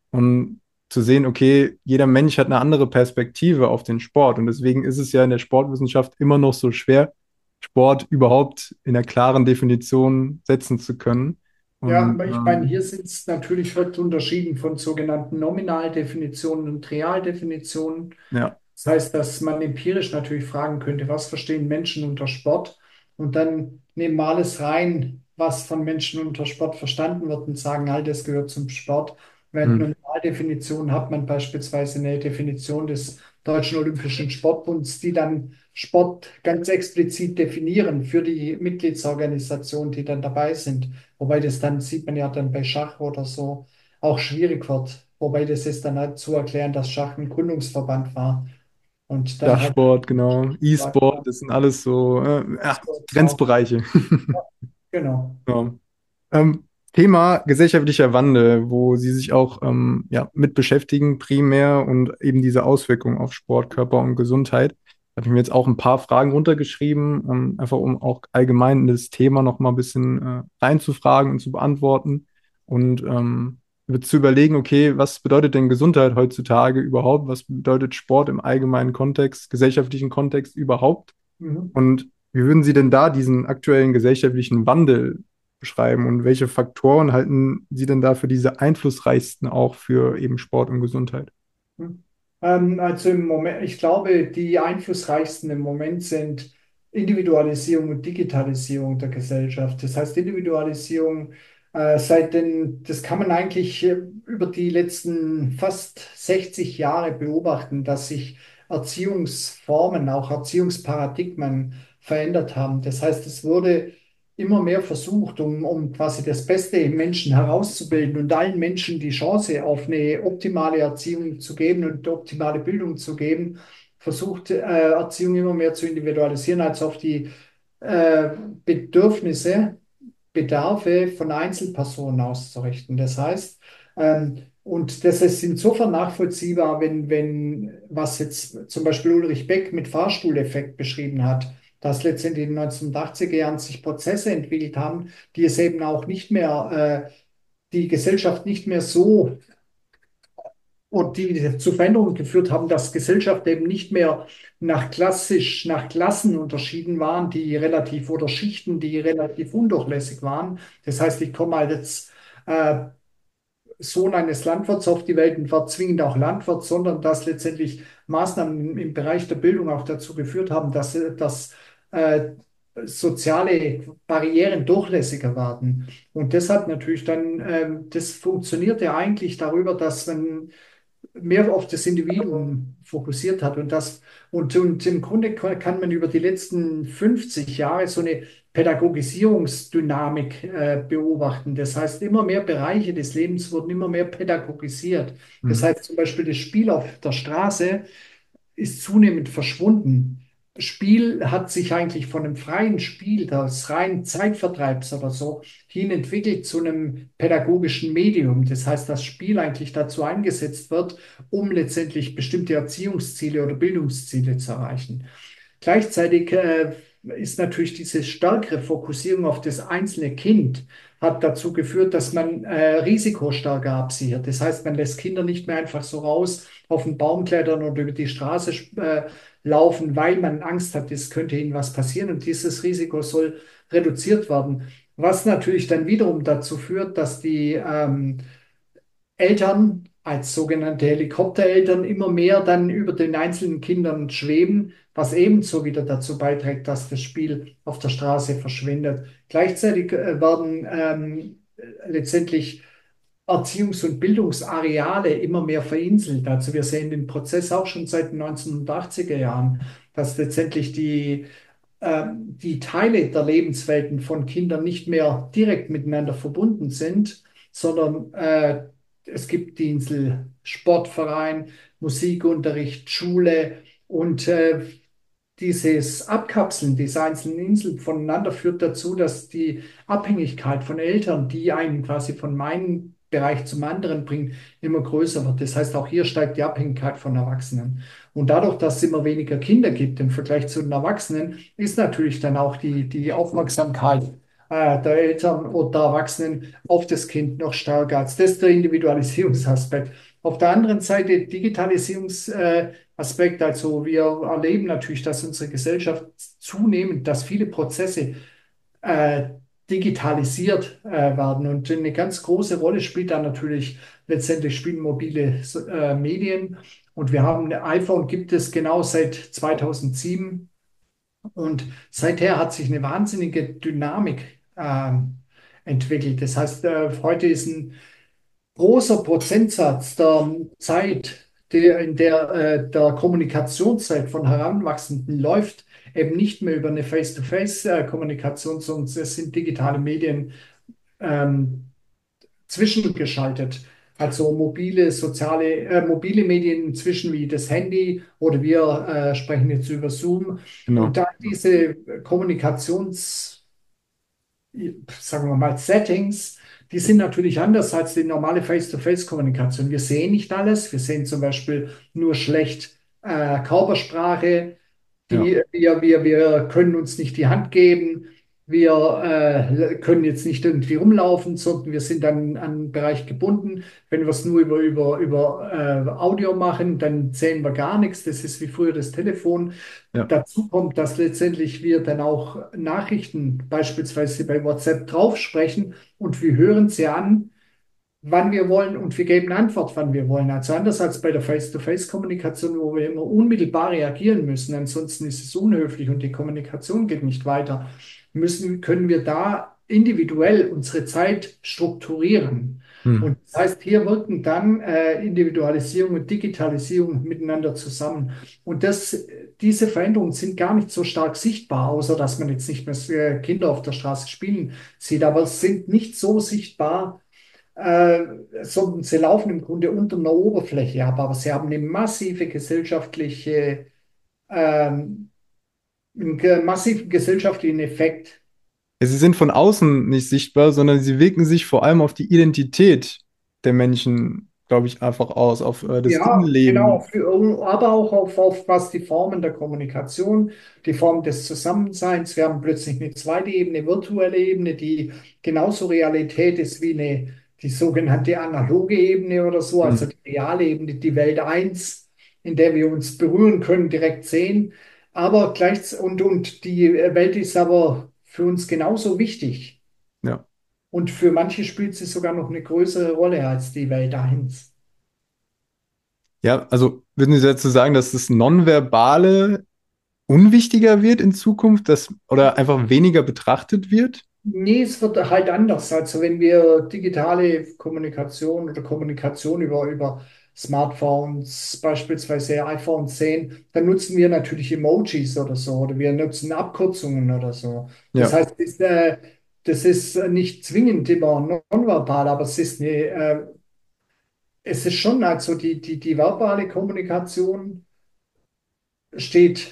Und zu sehen, okay, jeder Mensch hat eine andere Perspektive auf den Sport. Und deswegen ist es ja in der Sportwissenschaft immer noch so schwer, Sport überhaupt in einer klaren Definition setzen zu können. Ja, Und aber ich meine, hier ähm, sind es natürlich wird unterschieden von sogenannten Nominaldefinitionen und Realdefinitionen. ja, Das heißt, dass man empirisch natürlich fragen könnte, was verstehen Menschen unter Sport? Und dann nehmen wir alles rein, was von Menschen unter Sport verstanden wird und sagen, all das gehört zum Sport. Während hm, einer Definition hat man beispielsweise eine Definition des Deutschen Olympischen Sportbunds, die dann Sport ganz explizit definieren für die Mitgliedsorganisationen, die dann dabei sind. Wobei das dann, sieht man ja dann bei Schach oder so, auch schwierig wird. Wobei das ist dann halt zu erklären, dass Schach ein Gründungsverband war und dann halt Dachsport, genau, E-Sport, ja, das sind alles so äh, ja, E-Sports auch. Grenzbereiche. Ja, genau. Ja. Ähm, Thema gesellschaftlicher Wandel, wo Sie sich auch ähm, ja, mit beschäftigen, primär und eben diese Auswirkungen auf Sport, Körper und Gesundheit. Da habe ich mir jetzt auch ein paar Fragen runtergeschrieben, ähm, einfach um auch allgemein in das Thema noch mal ein bisschen äh, reinzufragen und zu beantworten und ähm, zu überlegen, okay, was bedeutet denn Gesundheit heutzutage überhaupt? Was bedeutet Sport im allgemeinen Kontext, gesellschaftlichen Kontext überhaupt? Mhm. Und wie würden Sie denn da diesen aktuellen gesellschaftlichen Wandel beschreiben und welche Faktoren halten Sie denn da für diese einflussreichsten auch für eben Sport und Gesundheit? Hm. Ähm, also im Moment, ich glaube, die einflussreichsten im Moment sind Individualisierung und Digitalisierung der Gesellschaft. Das heißt, Individualisierung, äh, seit den, das kann man eigentlich äh, über die letzten fast sechzig Jahre beobachten, dass sich Erziehungsformen, auch Erziehungsparadigmen verändert haben. Das heißt, es wurde immer mehr versucht, um, um quasi das Beste im Menschen herauszubilden und allen Menschen die Chance auf eine optimale Erziehung zu geben und optimale Bildung zu geben, versucht äh, Erziehung immer mehr zu individualisieren, als auf die äh, Bedürfnisse, Bedarfe von Einzelpersonen auszurichten. Das heißt, ähm, und das ist insofern nachvollziehbar, wenn, wenn, was jetzt zum Beispiel Ulrich Beck mit Fahrstuhleffekt beschrieben hat, dass letztendlich in den neunzehnhundertachtziger Jahren sich Prozesse entwickelt haben, die es eben auch nicht mehr, äh, die Gesellschaft nicht mehr so und die zu Veränderungen geführt haben, dass Gesellschaft eben nicht mehr nach klassisch, nach Klassen unterschieden waren, die relativ oder Schichten, die relativ undurchlässig waren. Das heißt, ich komme halt jetzt äh, Sohn eines Landwirts auf die Welt und war zwingend auch Landwirt, sondern dass letztendlich Maßnahmen im, im Bereich der Bildung auch dazu geführt haben, dass, äh, dass äh, soziale Barrieren durchlässiger werden. Und das hat natürlich dann, ähm, das funktioniert ja eigentlich darüber, dass man mehr auf das Individuum fokussiert hat. Und das, und, und im Grunde kann man über die letzten fünfzig Jahre so eine Pädagogisierungsdynamik äh, beobachten. Das heißt, immer mehr Bereiche des Lebens wurden immer mehr pädagogisiert. Das Mhm. heißt zum Beispiel das Spiel auf der Straße ist zunehmend verschwunden. Spiel hat sich eigentlich von einem freien Spiel, das rein Zeitvertreibs oder so, hin entwickelt zu einem pädagogischen Medium. Das heißt, das Spiel eigentlich dazu eingesetzt wird, um letztendlich bestimmte Erziehungsziele oder Bildungsziele zu erreichen. Gleichzeitig äh, ist natürlich diese stärkere Fokussierung auf das einzelne Kind hat dazu geführt, dass man äh, Risiko stärker absichert. Das heißt, man lässt Kinder nicht mehr einfach so raus auf den Baum klettern oder über die Straße äh, laufen, weil man Angst hat, es könnte ihnen was passieren. Und dieses Risiko soll reduziert werden. Was natürlich dann wiederum dazu führt, dass die ähm, Eltern als sogenannte Helikoptereltern immer mehr dann über den einzelnen Kindern schweben, was ebenso wieder dazu beiträgt, dass das Spiel auf der Straße verschwindet. Gleichzeitig äh, werden ähm, letztendlich Erziehungs- und Bildungsareale immer mehr vereinzelt. Also wir sehen den Prozess auch schon seit den neunzehnhundertachtziger Jahren, dass letztendlich die ähm, die Teile der Lebenswelten von Kindern nicht mehr direkt miteinander verbunden sind, sondern äh, es gibt die Insel Sportverein, Musikunterricht, Schule und äh, dieses Abkapseln dieser einzelnen Inseln voneinander führt dazu, dass die Abhängigkeit von Eltern, die einen quasi von meinem Bereich zum anderen bringt, immer größer wird. Das heißt, auch hier steigt die Abhängigkeit von Erwachsenen. Und dadurch, dass es immer weniger Kinder gibt im Vergleich zu den Erwachsenen, ist natürlich dann auch die, die Aufmerksamkeit äh, der Eltern oder der Erwachsenen auf das Kind noch stärker als das ist der Individualisierungsaspekt. Auf der anderen Seite Digitalisierungs äh, Aspekt. Also wir erleben natürlich, dass unsere Gesellschaft zunehmend, dass viele Prozesse äh, digitalisiert äh, werden. Und eine ganz große Rolle spielt da natürlich letztendlich spielen mobile äh, Medien. Und wir haben ein iPhone gibt es genau seit zweitausendsieben. Und seither hat sich eine wahnsinnige Dynamik ähm, entwickelt. Das heißt, äh, heute ist ein großer Prozentsatz der Zeit, der, in der äh, der Kommunikationszeit von Heranwachsenden läuft, eben nicht mehr über eine Face-to-Face-Kommunikation, sondern es sind digitale Medien ähm, zwischengeschaltet. Also mobile, soziale, äh, mobile Medien inzwischen wie das Handy oder wir äh, sprechen jetzt über Zoom. Und Genau. da diese Kommunikations sagen wir mal, Settings, die sind natürlich anders als die normale Face-to-Face-Kommunikation. Wir sehen nicht alles. Wir sehen zum Beispiel nur schlecht äh, Körpersprache. Ja. Die, wir, wir, wir können uns nicht die Hand geben. Wir äh, können jetzt nicht irgendwie rumlaufen, sondern wir sind dann an einen Bereich gebunden. Wenn wir es nur über, über, über äh, Audio machen, dann sehen wir gar nichts. Das ist wie früher das Telefon. Ja. Dazu kommt, dass letztendlich wir dann auch Nachrichten beispielsweise bei WhatsApp draufsprechen und wir hören sie an, wann wir wollen und wir geben Antwort, wann wir wollen. Also anders als bei der Face-to-Face-Kommunikation, wo wir immer unmittelbar reagieren müssen, ansonsten ist es unhöflich und die Kommunikation geht nicht weiter, müssen, können wir da individuell unsere Zeit strukturieren. Hm. Und das heißt, hier wirken dann äh, Individualisierung und Digitalisierung miteinander zusammen. Und das, diese Veränderungen sind gar nicht so stark sichtbar, außer dass man jetzt nicht mehr äh, Kinder auf der Straße spielen sieht, aber es sind nicht so sichtbar, äh, sondern sie laufen im Grunde unter einer Oberfläche ab, aber sie haben eine massive gesellschaftliche, ähm, einen ge- massiven gesellschaftlichen Effekt. Ja, sie sind von außen nicht sichtbar, sondern sie wirken sich vor allem auf die Identität der Menschen, glaube ich, einfach aus, auf äh, das Ja, genau, Innenleben. für, aber auch auf, auf was die Formen der Kommunikation, die Form des Zusammenseins. Wir haben plötzlich eine zweite Ebene, virtuelle Ebene, die genauso Realität ist wie eine, die sogenannte analoge Ebene oder so, also Hm. die reale Ebene, die Welt eins, in der wir uns berühren können, direkt sehen. Aber gleich, und, und die Welt ist aber für uns genauso wichtig. Ja. Und für manche spielt sie sogar noch eine größere Rolle als die Welt eins. Ja, also würden Sie dazu sagen, dass das Nonverbale unwichtiger wird in Zukunft, dass, oder einfach weniger betrachtet wird? Nee, es wird halt anders. Also wenn wir digitale Kommunikation oder Kommunikation über, über Smartphones, beispielsweise iPhones sehen, dann nutzen wir natürlich Emojis oder so oder wir nutzen Abkürzungen oder so. Das Ja. heißt, das ist, äh, das ist nicht zwingend immer nonverbal, aber es ist eine, äh, es ist schon also die, die, die verbale Kommunikation steht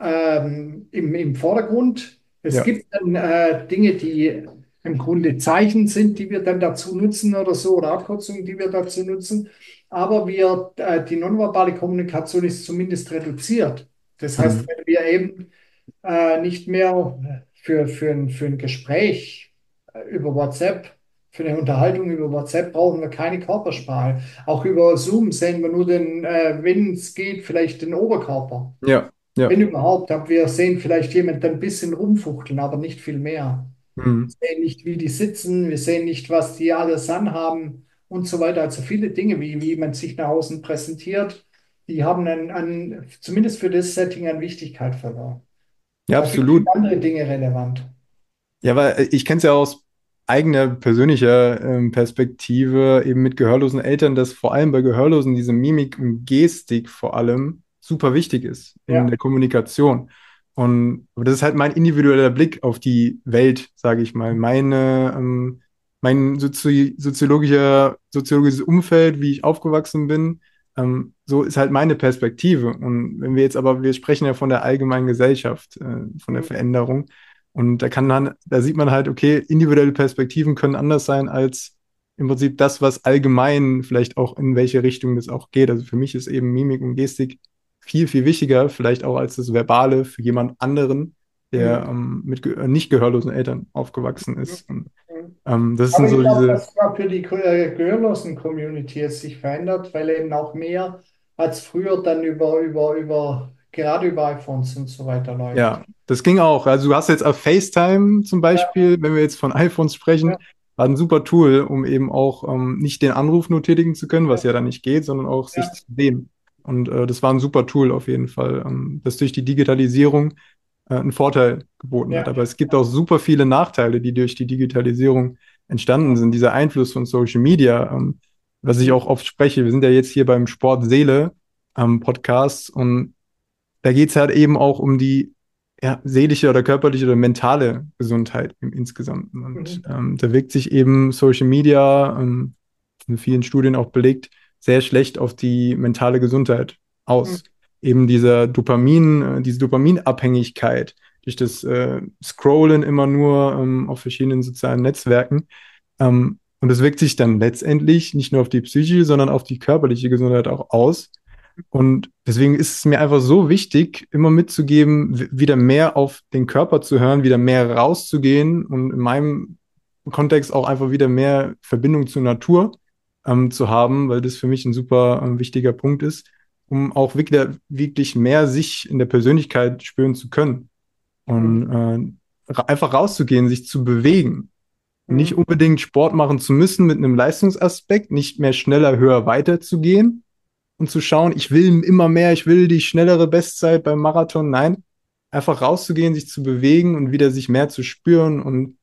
ähm, im, im Vordergrund. Es Ja. gibt dann äh, Dinge, die im Grunde Zeichen sind, die wir dann dazu nutzen oder so, oder Abkürzungen, die wir dazu nutzen. Aber wir, äh, die nonverbale Kommunikation ist zumindest reduziert. Das heißt, Mhm. wenn wir eben äh, nicht mehr für, für ein, für ein Gespräch äh, über WhatsApp, für eine Unterhaltung über WhatsApp brauchen wir keine Körpersprache. Auch über Zoom sehen wir nur den, äh, wenn es geht, vielleicht den Oberkörper. Ja. Ja. Wenn überhaupt, aber wir sehen vielleicht jemanden ein bisschen rumfuchteln, aber nicht viel mehr. Mhm. Wir sehen nicht, wie die sitzen, wir sehen nicht, was die alles anhaben und so weiter. Also viele Dinge, wie, wie man sich nach außen präsentiert, die haben an, an, zumindest für das Setting an Wichtigkeit verloren. Ja, Dafür sind absolut. andere Dinge relevant. Ja, weil äh, ich kenne es ja aus eigener persönlicher ähm, Perspektive, eben mit gehörlosen Eltern, dass vor allem bei Gehörlosen diese Mimik und Gestik vor allem super wichtig ist in Ja. der Kommunikation. Und aber das ist halt mein individueller Blick auf die Welt, sage ich mal. Meine, ähm, mein Sozi soziologischer, soziologisches Umfeld, wie ich aufgewachsen bin, ähm, so ist halt meine Perspektive. Und wenn wir jetzt aber, wir sprechen ja von der allgemeinen Gesellschaft, äh, von der Mhm. Veränderung. Und da kann man, da sieht man halt, okay, individuelle Perspektiven können anders sein als im Prinzip das, was allgemein vielleicht auch in welche Richtung das auch geht. Also für mich ist eben Mimik und Gestik viel, viel wichtiger, vielleicht auch als das Verbale für jemand anderen, der Mhm. ähm, mit ge äh, nicht gehörlosen Eltern aufgewachsen ist. Und Mhm. ähm, das sind Aber ich so glaube, diese, dass zwar für die äh, Gehörlosen-Community es sich verändert, weil eben auch mehr als früher dann über, über, über, gerade über iPhones und so weiter läuft. ja, das ging auch. Also du hast jetzt auf FaceTime zum Ja, Beispiel, wenn wir jetzt von iPhones sprechen, ja, war ein super Tool, um eben auch ähm, nicht den Anruf nur tätigen zu können, was ja, ja dann nicht geht, sondern auch sich ja. zu sehen. Und äh, das war ein super Tool auf jeden Fall, ähm, das durch die Digitalisierung äh, einen Vorteil geboten hat. Ja, Aber es gibt auch super viele Nachteile, die durch die Digitalisierung entstanden sind. Dieser Einfluss von Social Media, ähm, was ich auch oft spreche. Wir sind ja jetzt hier beim Sport Seele ähm, Podcast und da geht es halt eben auch um die ja, seelische oder körperliche oder mentale Gesundheit im Insgesamten. Und mhm. ähm, da wirkt sich eben Social Media, ähm, in vielen Studien auch belegt, sehr schlecht auf die mentale Gesundheit Mhm. aus. Eben dieser Dopamin, äh, diese Dopaminabhängigkeit durch das äh, Scrollen immer nur ähm, auf verschiedenen sozialen Netzwerken. Ähm, und das wirkt sich dann letztendlich nicht nur auf die psychische, sondern auf die körperliche Gesundheit auch aus. Und deswegen ist es mir einfach so wichtig, immer mitzugeben, w- wieder mehr auf den Körper zu hören, wieder mehr rauszugehen und in meinem Kontext auch einfach wieder mehr Verbindung zur Natur ähm, zu haben, weil das für mich ein super ähm, wichtiger Punkt ist, um auch wirklich, wirklich mehr sich in der Persönlichkeit spüren zu können Mhm. und äh, ra- einfach rauszugehen, sich zu bewegen. Nicht Mhm. unbedingt Sport machen zu müssen mit einem Leistungsaspekt, nicht mehr schneller, höher, weiter zu gehen und zu schauen, ich will immer mehr, ich will die schnellere Bestzeit beim Marathon. Nein, einfach rauszugehen, sich zu bewegen und wieder sich mehr zu spüren und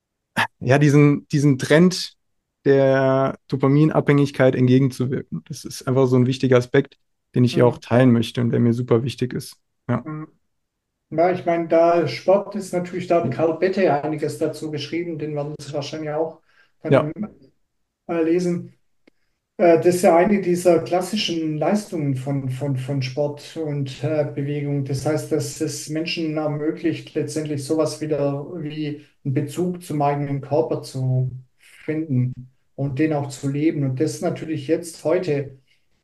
ja, diesen, diesen Trend der Dopaminabhängigkeit entgegenzuwirken. Das ist einfach so ein wichtiger Aspekt, den ich hier auch Mhm. teilen möchte und der mir super wichtig ist. Ja, Mhm. Ja, ich meine, da Sport ist natürlich, da hat Karl Bette einiges dazu geschrieben, den werden Sie wahrscheinlich auch von ja, ihm äh, lesen. Äh, Das ist ja eine dieser klassischen Leistungen von, von, von Sport und äh, Bewegung. Das heißt, dass es Menschen ermöglicht, letztendlich sowas wieder wie einen Bezug zum eigenen Körper zu finden und den auch zu leben. Und das ist natürlich jetzt heute,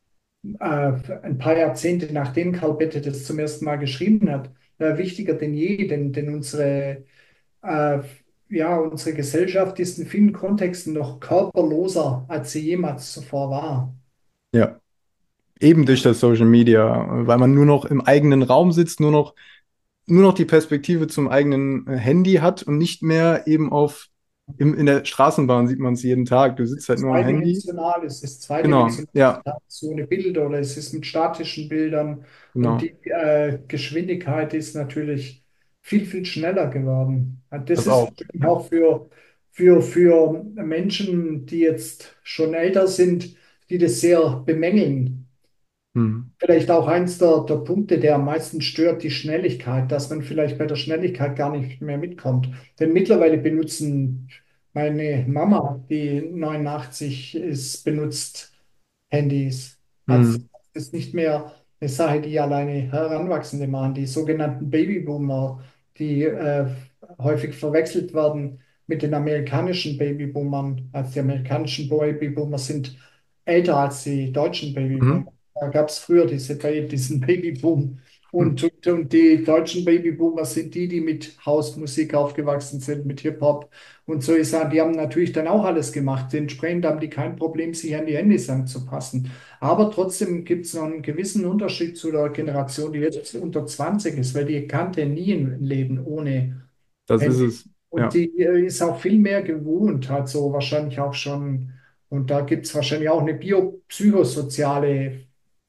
äh, ein paar Jahrzehnte nachdem Karl Bette das zum ersten Mal geschrieben hat, äh, wichtiger denn je, denn, denn unsere, äh, ja, unsere Gesellschaft ist in vielen Kontexten noch körperloser, als sie jemals zuvor war. ja. Eben durch das Social Media, weil man nur noch im eigenen Raum sitzt, nur noch nur noch die Perspektive zum eigenen äh, Handy hat und nicht mehr eben auf, im, in der Straßenbahn sieht man es jeden Tag. Du sitzt halt nur am Handy. Zweidimensional, es ist Genau, zweidimensional, ja, es hat so eine Bilder oder es ist mit statischen Bildern und genau. die äh, Geschwindigkeit ist natürlich. viel, viel schneller geworden. Das Das ist auch. wahrscheinlich Ja. auch für, für, für Menschen, die jetzt schon älter sind, die das sehr bemängeln. Hm. Vielleicht auch eins der, der Punkte, der am meisten stört, die Schnelligkeit, dass man vielleicht bei der Schnelligkeit gar nicht mehr mitkommt. Denn mittlerweile benutzen meine Mama, die neunundachtzig ist, benutzt Handys. Also Hm. es ist nicht mehr eine Sache, die alleine Heranwachsende machen. Die sogenannten Babyboomer, die äh, häufig verwechselt werden mit den amerikanischen Babyboomern. Also die amerikanischen Babyboomer sind älter als die deutschen Babyboomer. Mhm. Da gab es früher diese, Ba- diesen Babyboom. Hm. Und, und, und die deutschen Babyboomer sind die, die mit Hausmusik aufgewachsen sind, mit Hip-Hop und so. Ich sage, die haben natürlich dann auch alles gemacht. Entsprechend haben die kein Problem, sich an die Handys anzupassen. Aber trotzdem gibt es noch einen gewissen Unterschied zu der Generation, die jetzt unter zwanzig ist, weil die kannte nie ein Leben ohne Das ist Handy. es. Und Ja. die äh, ist auch viel mehr gewohnt, hat so wahrscheinlich auch schon, und da gibt es wahrscheinlich auch eine biopsychosoziale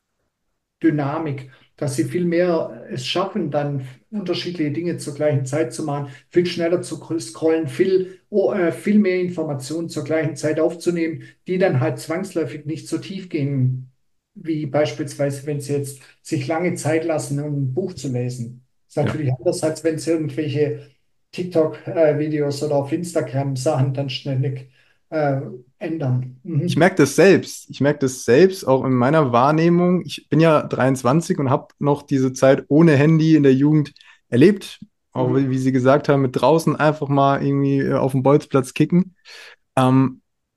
Dynamik, dass sie viel mehr es schaffen, dann unterschiedliche Dinge zur gleichen Zeit zu machen, viel schneller zu scrollen, viel, oh, äh, viel mehr Informationen zur gleichen Zeit aufzunehmen, die dann halt zwangsläufig nicht so tief gehen, wie beispielsweise, wenn sie jetzt sich lange Zeit lassen, um ein Buch zu lesen. Ist Ja. natürlich anders, als wenn sie irgendwelche TikTok-Videos oder auf Instagram Sachen dann ständig äh, ändern. Ich Mhm. merke das selbst. Ich merke das selbst auch in meiner Wahrnehmung. Ich bin ja dreiundzwanzig und habe noch diese Zeit ohne Handy in der Jugend erlebt. Auch wie, Mhm. wie Sie gesagt haben, mit draußen einfach mal irgendwie äh, auf dem Bolzplatz kicken. Ähm,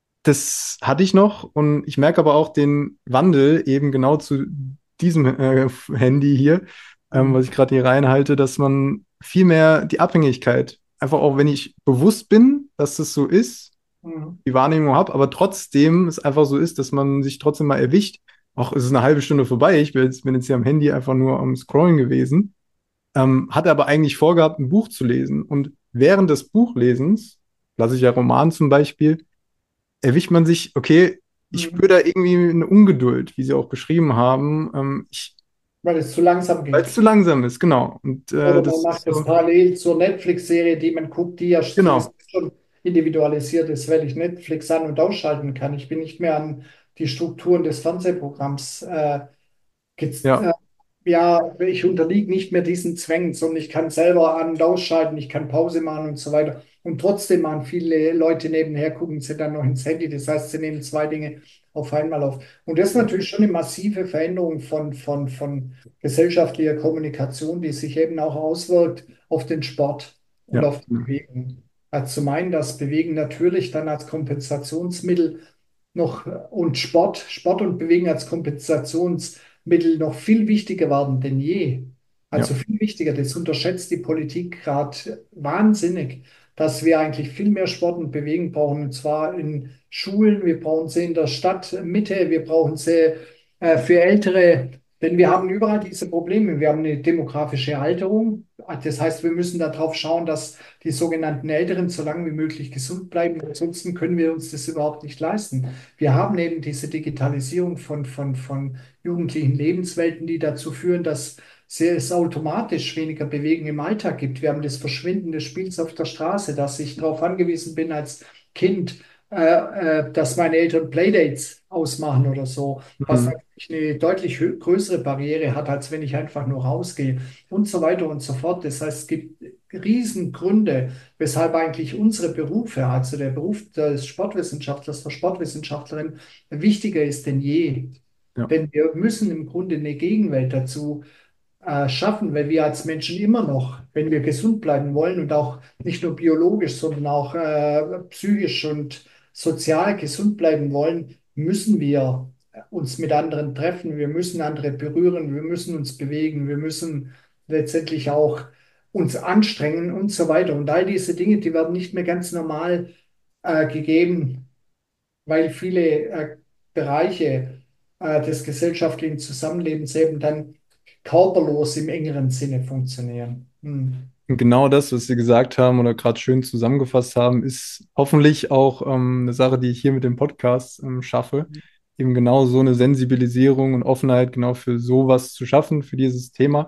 Das hatte ich noch und ich merke aber auch den Wandel eben genau zu diesem äh, Handy hier, ähm, was Mhm. ich gerade hier reinhalte, dass man viel mehr die Abhängigkeit, einfach auch wenn ich bewusst bin, dass das so ist, Mhm. die Wahrnehmung habe, aber trotzdem es einfach so ist, dass man sich trotzdem mal erwischt. Auch es ist eine halbe Stunde vorbei, ich bin jetzt, bin jetzt hier am Handy einfach nur am Scrollen gewesen, ähm, hatte aber eigentlich vorgehabt, ein Buch zu lesen. Und während des Buchlesens, klassischer Roman zum Beispiel, erwischt man sich, okay, ich spüre Mhm. da irgendwie eine Ungeduld, wie Sie auch beschrieben haben, ähm, ich, Weil es zu langsam weil es geht. zu langsam ist, genau. Und äh, Oder man das ist macht es so, parallel zur Netflix-Serie, die man guckt, die ja sowieso genau, schon individualisiert ist, weil ich Netflix an- und ausschalten kann. Ich bin nicht mehr an die Strukturen des Fernsehprogramms äh, gez- ja, äh, ja, ich unterliege nicht mehr diesen Zwängen, sondern ich kann selber an- und ausschalten, ich kann Pause machen und so weiter. Und trotzdem machen viele Leute nebenher, gucken sie dann noch ins Handy. Das heißt, sie nehmen zwei Dinge auf einmal auf. Und das ist natürlich schon eine massive Veränderung von, von, von gesellschaftlicher Kommunikation, die sich eben auch auswirkt auf den Sport und ja, auf die Bewegung. Also zum einen das Bewegen natürlich dann als Kompensationsmittel noch und Sport, Sport und Bewegen als Kompensationsmittel noch viel wichtiger werden denn je. ja, Also viel wichtiger, das unterschätzt die Politik gerade wahnsinnig, dass wir eigentlich viel mehr Sport und Bewegen brauchen, und zwar in Schulen, wir brauchen sie in der Stadtmitte, wir brauchen sie äh, für Ältere, denn wir haben überall diese Probleme. Wir haben eine demografische Alterung. Das heißt, wir müssen darauf schauen, dass die sogenannten Älteren so lange wie möglich gesund bleiben. Ansonsten können wir uns das überhaupt nicht leisten. Wir haben eben diese Digitalisierung von, von, von jugendlichen Lebenswelten, die dazu führen, dass es automatisch weniger Bewegung im Alltag gibt. Wir haben das Verschwinden des Spiels auf der Straße, dass ich darauf angewiesen bin als Kind, äh, äh, dass meine Eltern Playdates ausmachen oder so, was mhm. natürlich eine deutlich hö- größere Barriere hat, als wenn ich einfach nur rausgehe und so weiter und so fort. Das heißt, es gibt Riesengründe, weshalb eigentlich unsere Berufe, also der Beruf des Sportwissenschaftlers, der Sportwissenschaftlerin, wichtiger ist denn je. Ja, Denn wir müssen im Grunde eine Gegenwelt dazu äh, schaffen, weil wir als Menschen immer noch, wenn wir gesund bleiben wollen und auch nicht nur biologisch, sondern auch äh, psychisch und sozial gesund bleiben wollen, müssen wir uns mit anderen treffen, wir müssen andere berühren, wir müssen uns bewegen, wir müssen letztendlich auch uns anstrengen und so weiter. Und all diese Dinge, die werden nicht mehr ganz normal äh, gegeben, weil viele äh, Bereiche äh, des gesellschaftlichen Zusammenlebens eben dann körperlos im engeren Sinne funktionieren. Hm. und genau das, was Sie gesagt haben oder gerade schön zusammengefasst haben, ist hoffentlich auch ähm, eine Sache, die ich hier mit dem Podcast ähm, schaffe. Eben genau so eine Sensibilisierung und Offenheit genau für sowas zu schaffen, für dieses Thema.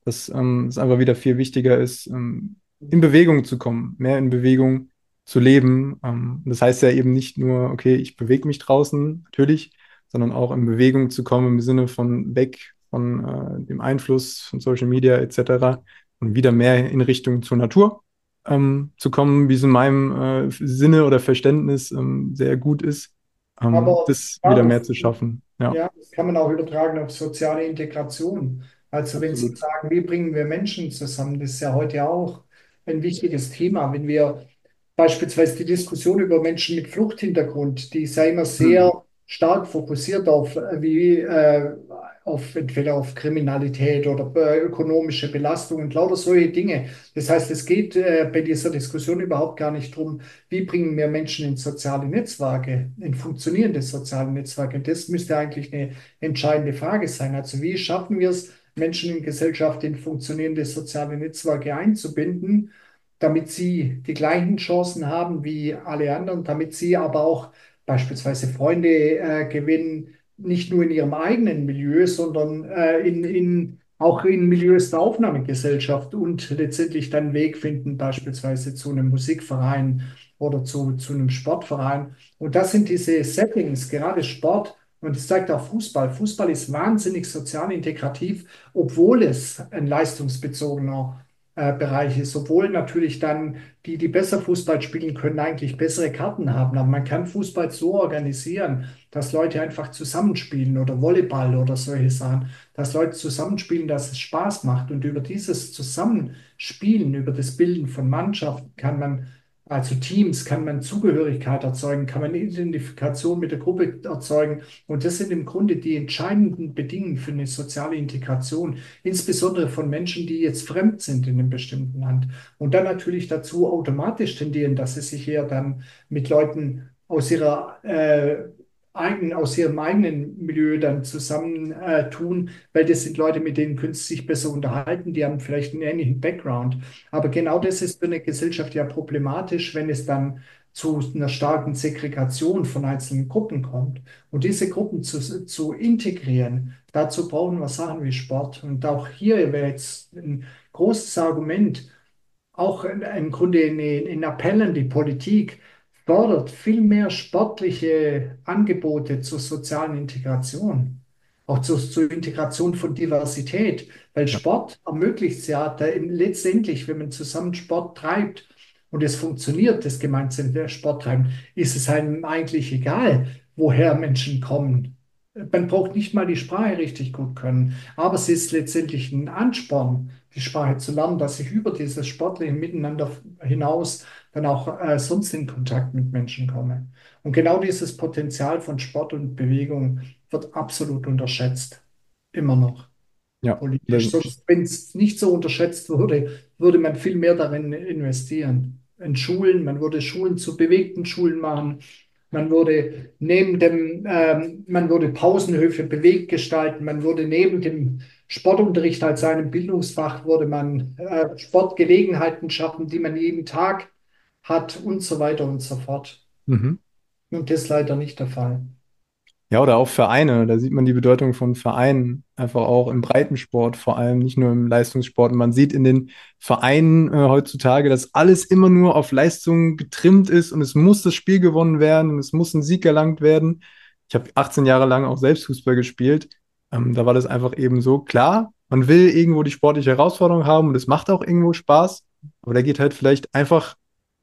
dass ähm, es einfach wieder viel wichtiger ist, ähm, in Bewegung zu kommen, mehr in Bewegung zu leben. Ähm, das heißt ja eben nicht nur, okay, ich bewege mich draußen, natürlich, sondern auch in Bewegung zu kommen im Sinne von weg von äh, dem Einfluss von Social Media et cetera und wieder mehr in Richtung zur Natur ähm, zu kommen, wie es in meinem äh, Sinne oder Verständnis ähm, sehr gut ist, ähm, Aber das ja, wieder mehr das, zu schaffen. Ja, ja, das kann man auch übertragen auf soziale Integration. Also wenn Sie absolut. sagen, wie bringen wir Menschen zusammen, das ist ja heute auch ein wichtiges Thema. Wenn wir beispielsweise die Diskussion über Menschen mit Fluchthintergrund, die ist ja immer Hm. sehr stark fokussiert auf, äh, wie, äh, auf entweder auf Kriminalität oder äh, ökonomische Belastung und lauter solche Dinge. Das heißt, es geht äh, bei dieser Diskussion überhaupt gar nicht darum, wie bringen wir Menschen in soziale Netzwerke, in funktionierende soziale Netzwerke. Und das müsste eigentlich eine entscheidende Frage sein. Also wie schaffen wir es, Menschen in Gesellschaft in funktionierende soziale Netzwerke einzubinden, damit sie die gleichen Chancen haben wie alle anderen, damit sie aber auch beispielsweise Freunde äh, gewinnen, nicht nur in ihrem eigenen Milieu, sondern äh, in, in, auch in Milieus der Aufnahmegesellschaft und letztendlich dann einen Weg finden, beispielsweise zu einem Musikverein oder zu, zu einem Sportverein. Und das sind diese Settings, gerade Sport. Und das zeigt auch Fußball. Fußball ist wahnsinnig sozial integrativ, obwohl es ein leistungsbezogener äh, Bereich ist, obwohl natürlich dann die, die besser Fußball spielen können, eigentlich bessere Karten haben. Aber man kann Fußball so organisieren, dass Leute einfach zusammenspielen oder Volleyball oder solche Sachen, dass Leute zusammenspielen, dass es Spaß macht. Und über dieses Zusammenspielen, über das Bilden von Mannschaften kann man, also Teams, kann man Zugehörigkeit erzeugen, kann man Identifikation mit der Gruppe erzeugen. Und das sind im Grunde die entscheidenden Bedingungen für eine soziale Integration, insbesondere von Menschen, die jetzt fremd sind in einem bestimmten Land. Und dann natürlich dazu automatisch tendieren, dass sie sich eher dann mit Leuten aus ihrer äh, eigenen, aus ihrem eigenen Milieu dann zusammentun, äh, tun, weil das sind Leute, mit denen können sie sich besser unterhalten, die haben vielleicht einen ähnlichen Background. Aber genau das ist für eine Gesellschaft ja problematisch, wenn es dann zu einer starken Segregation von einzelnen Gruppen kommt. Und diese Gruppen zu, zu integrieren, dazu brauchen wir Sachen wie Sport. Und auch hier wäre jetzt ein großes Argument, auch im Grunde in, in Appell an die Politik, fördert viel mehr sportliche Angebote zur sozialen Integration, auch zur, zur Integration von Diversität, weil Ja. Sport ermöglicht es ja da im- letztendlich, wenn man zusammen Sport treibt und es funktioniert, das gemeinsame Sporttreiben, ist es einem eigentlich egal, woher Menschen kommen. Man braucht nicht mal die Sprache richtig gut können, aber es ist letztendlich ein Ansporn, die Sprache zu lernen, dass ich über dieses sportliche Miteinander hinaus dann auch äh, sonst in Kontakt mit Menschen komme. Und genau dieses Potenzial von Sport und Bewegung wird absolut unterschätzt. Immer noch Ja, politisch. dann, Sonst, wenn es nicht so unterschätzt würde, würde man viel mehr darin investieren. In Schulen, man würde Schulen zu bewegten Schulen machen. Man würde neben dem, ähm, man würde Pausenhöfe bewegt gestalten. Man würde neben dem Sportunterricht als einem Bildungsfach würde man äh, Sportgelegenheiten schaffen, die man jeden Tag hat und so weiter und so fort. mhm. Und das ist leider nicht der Fall. Ja, oder auch Vereine. Da sieht man die Bedeutung von Vereinen einfach auch im Breitensport, vor allem nicht nur im Leistungssport. Und man sieht in den Vereinen äh, heutzutage, dass alles immer nur auf Leistung getrimmt ist und es muss das Spiel gewonnen werden und es muss ein Sieg erlangt werden. Ich habe achtzehn Jahre lang auch selbst Fußball gespielt. Ähm, da war das einfach eben so klar. Man will irgendwo die sportliche Herausforderung haben und es macht auch irgendwo Spaß. Aber da geht halt vielleicht einfach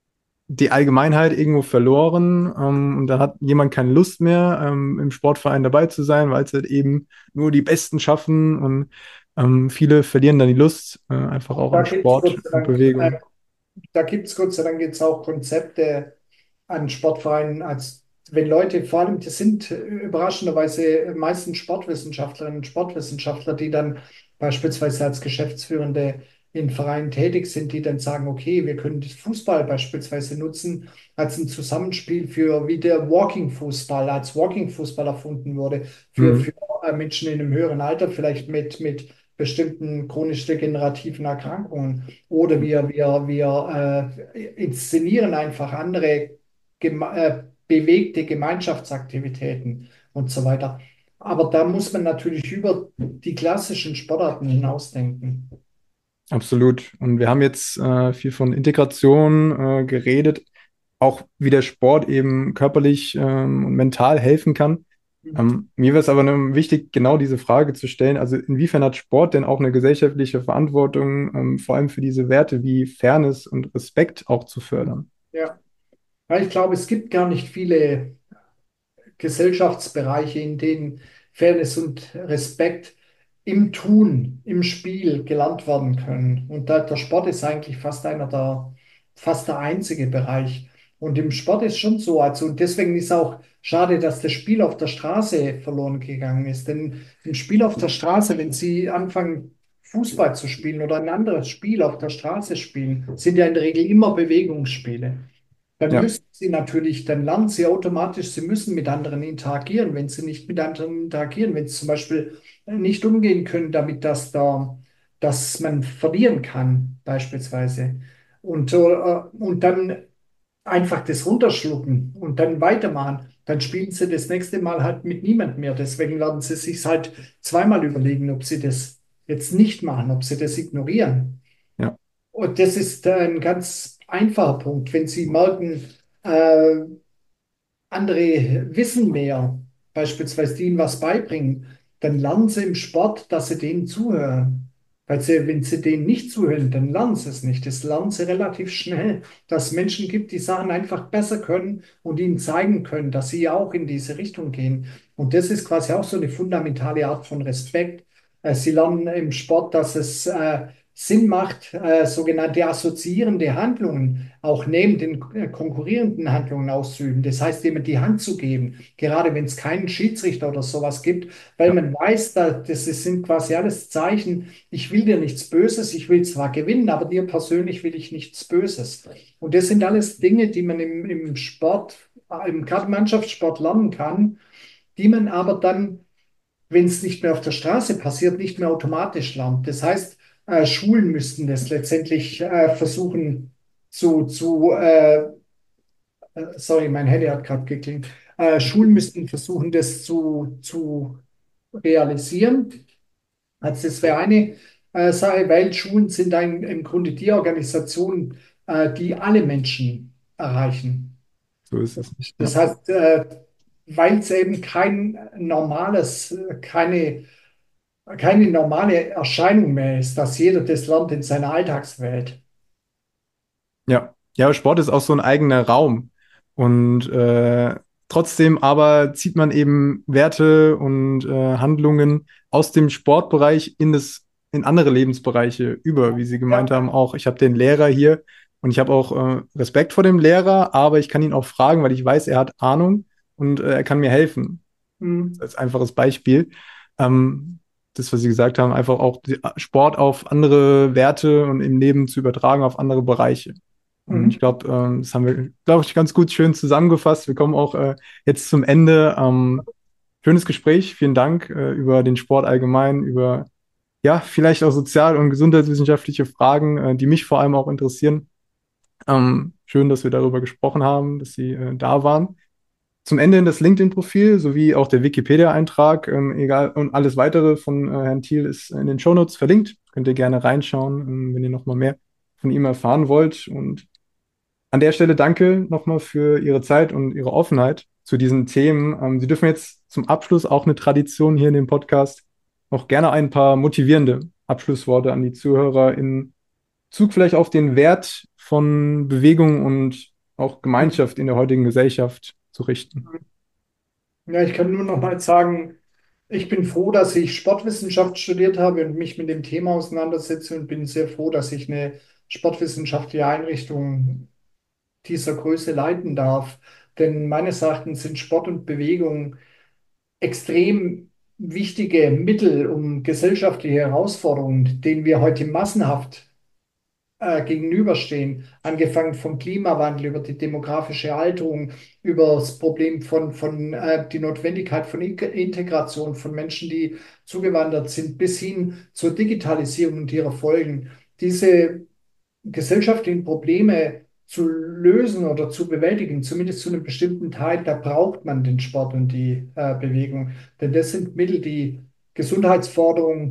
die Allgemeinheit irgendwo verloren ähm, und dann hat jemand keine Lust mehr, ähm, im Sportverein dabei zu sein, weil es halt eben nur die Besten schaffen und ähm, viele verlieren dann die Lust, äh, einfach auch Da an gibt es Sport Gott sei und Dank äh, Bewegung. da gibt es Gott sei Dank jetzt auch Konzepte an Sportvereinen, als wenn Leute, vor allem, das sind äh, überraschenderweise meistens Sportwissenschaftlerinnen und Sportwissenschaftler, die dann beispielsweise als Geschäftsführende in Vereinen tätig sind, die dann sagen, okay, wir können das Fußball beispielsweise nutzen als ein Zusammenspiel für, wie der Walking Fußball, als Walking Fußball erfunden wurde, für, Mhm. für äh, Menschen in einem höheren Alter, vielleicht mit, mit bestimmten chronisch degenerativen Erkrankungen. Oder wir, wir, wir äh, inszenieren einfach andere geme äh, bewegte Gemeinschaftsaktivitäten und so weiter. Aber da muss man natürlich über die klassischen Sportarten hinausdenken. Absolut. Und wir haben jetzt äh, viel von Integration äh, geredet, auch wie der Sport eben körperlich ähm, und mental helfen kann. Ähm, mir wäre es aber nur wichtig, genau diese Frage zu stellen. Also inwiefern hat Sport denn auch eine gesellschaftliche Verantwortung, ähm, vor allem für diese Werte wie Fairness und Respekt auch zu fördern? Ja, weil ich glaube, es gibt gar nicht viele Gesellschaftsbereiche, in denen Fairness und Respekt im Tun, im Spiel gelernt werden können. Und da, der Sport ist eigentlich fast einer der, fast der einzige Bereich. Und im Sport ist schon so, also und deswegen ist auch schade, dass das Spiel auf der Straße verloren gegangen ist. Denn im Spiel auf der Straße, wenn Sie anfangen, Fußball zu spielen oder ein anderes Spiel auf der Straße spielen, sind ja in der Regel immer Bewegungsspiele. Dann Ja, müssen sie natürlich, dann lernen sie automatisch, sie müssen mit anderen interagieren. Wenn sie nicht mit anderen interagieren, wenn sie zum Beispiel nicht umgehen können damit, dass da, dass man verlieren kann, beispielsweise. Und, äh, und dann einfach das runterschlucken und dann weitermachen, dann spielen sie das nächste Mal halt mit niemand mehr. Deswegen werden sie sich halt zweimal überlegen, ob sie das jetzt nicht machen, ob sie das ignorieren. ja, Und das ist äh, ein ganz einfacher Punkt. Wenn Sie merken, äh, andere wissen mehr, beispielsweise die ihnen was beibringen, dann lernen sie im Sport, dass sie denen zuhören. Weil sie, wenn sie denen nicht zuhören, dann lernen sie es nicht. Das lernen sie relativ schnell, dass es Menschen gibt, die Sachen einfach besser können und ihnen zeigen können, dass sie auch in diese Richtung gehen. Und das ist quasi auch so eine fundamentale Art von Respekt. Äh, Sie lernen im Sport, dass es äh, Sinn macht, äh, sogenannte assoziierende Handlungen auch neben den äh, konkurrierenden Handlungen auszuüben. Das heißt, jemand die Hand zu geben, gerade wenn es keinen Schiedsrichter oder sowas gibt, weil ja, man weiß, da, das ist- sind quasi alles Zeichen, ich will dir nichts Böses, ich will zwar gewinnen, aber dir persönlich will ich nichts Böses. Und das sind alles Dinge, die man im, im Sport, äh, im gerade Mannschaftssport lernen kann, die man aber dann, wenn es nicht mehr auf der Straße passiert, nicht mehr automatisch lernt. Das heißt, äh, Schulen müssten das letztendlich äh, versuchen zu, zu äh, äh, sorry, mein Handy hat gerade geklingelt. Äh, Schulen müssten versuchen, das zu, zu realisieren. Also das wäre eine äh, Sache, weil Schulen sind ein, im Grunde die Organisation, äh, die alle Menschen erreichen. so ist es. Ja, Das heißt, äh, weil es eben kein normales, äh, keine keine normale Erscheinung mehr ist, dass jeder das lernt in seiner Alltagswelt. ja. Ja, Sport ist auch so ein eigener Raum. Und äh, trotzdem aber zieht man eben Werte und äh, Handlungen aus dem Sportbereich in das, in andere Lebensbereiche über, wie Sie gemeint Ja. haben, auch. Ich habe den Lehrer hier und ich habe auch äh, Respekt vor dem Lehrer, aber ich kann ihn auch fragen, weil ich weiß, er hat Ahnung und äh, er kann mir helfen. Hm. Als einfaches Beispiel. Ähm, Das, was Sie gesagt haben, einfach auch die- Sport auf andere Werte und im Leben zu übertragen auf andere Bereiche. Und ich Mhm. glaube, ähm, das haben wir, glaube ich, ganz gut schön zusammengefasst. Wir kommen auch äh, jetzt zum Ende. Ähm, schönes Gespräch. Vielen Dank äh, über den Sport allgemein, über ja, vielleicht auch sozial- und gesundheitswissenschaftliche Fragen, äh, die mich vor allem auch interessieren. Ähm, schön, dass wir darüber gesprochen haben, dass Sie äh, da waren. Zum Ende in das LinkedIn-Profil sowie auch der Wikipedia-Eintrag, ähm, egal, und alles weitere von äh, Herrn Thiel ist in den Shownotes verlinkt. Könnt ihr gerne reinschauen, ähm, wenn ihr nochmal mehr von ihm erfahren wollt. Und an der Stelle danke nochmal für Ihre Zeit und Ihre Offenheit zu diesen Themen. Ähm, Sie dürfen jetzt zum Abschluss auch eine Tradition hier in dem Podcast noch gerne ein paar motivierende Abschlussworte an die Zuhörer in Bezug vielleicht auf den Wert von Bewegung und auch Gemeinschaft in der heutigen Gesellschaft zu richten. Ja, ich kann nur noch mal sagen, ich bin froh, dass ich Sportwissenschaft studiert habe und mich mit dem Thema auseinandersetze und bin sehr froh, dass ich eine sportwissenschaftliche Einrichtung dieser Größe leiten darf. Denn meines Erachtens sind Sport und Bewegung extrem wichtige Mittel, um gesellschaftliche Herausforderungen, denen wir heute massenhaft äh, gegenüberstehen, angefangen vom Klimawandel über die demografische Alterung, über das Problem von, von äh, die Notwendigkeit von In Integration von Menschen, die zugewandert sind, bis hin zur Digitalisierung und ihrer Folgen. Diese gesellschaftlichen Probleme zu lösen oder zu bewältigen, zumindest zu einem bestimmten Teil, da braucht man den Sport und die äh, Bewegung. Denn das sind Mittel, die Gesundheitsforderung,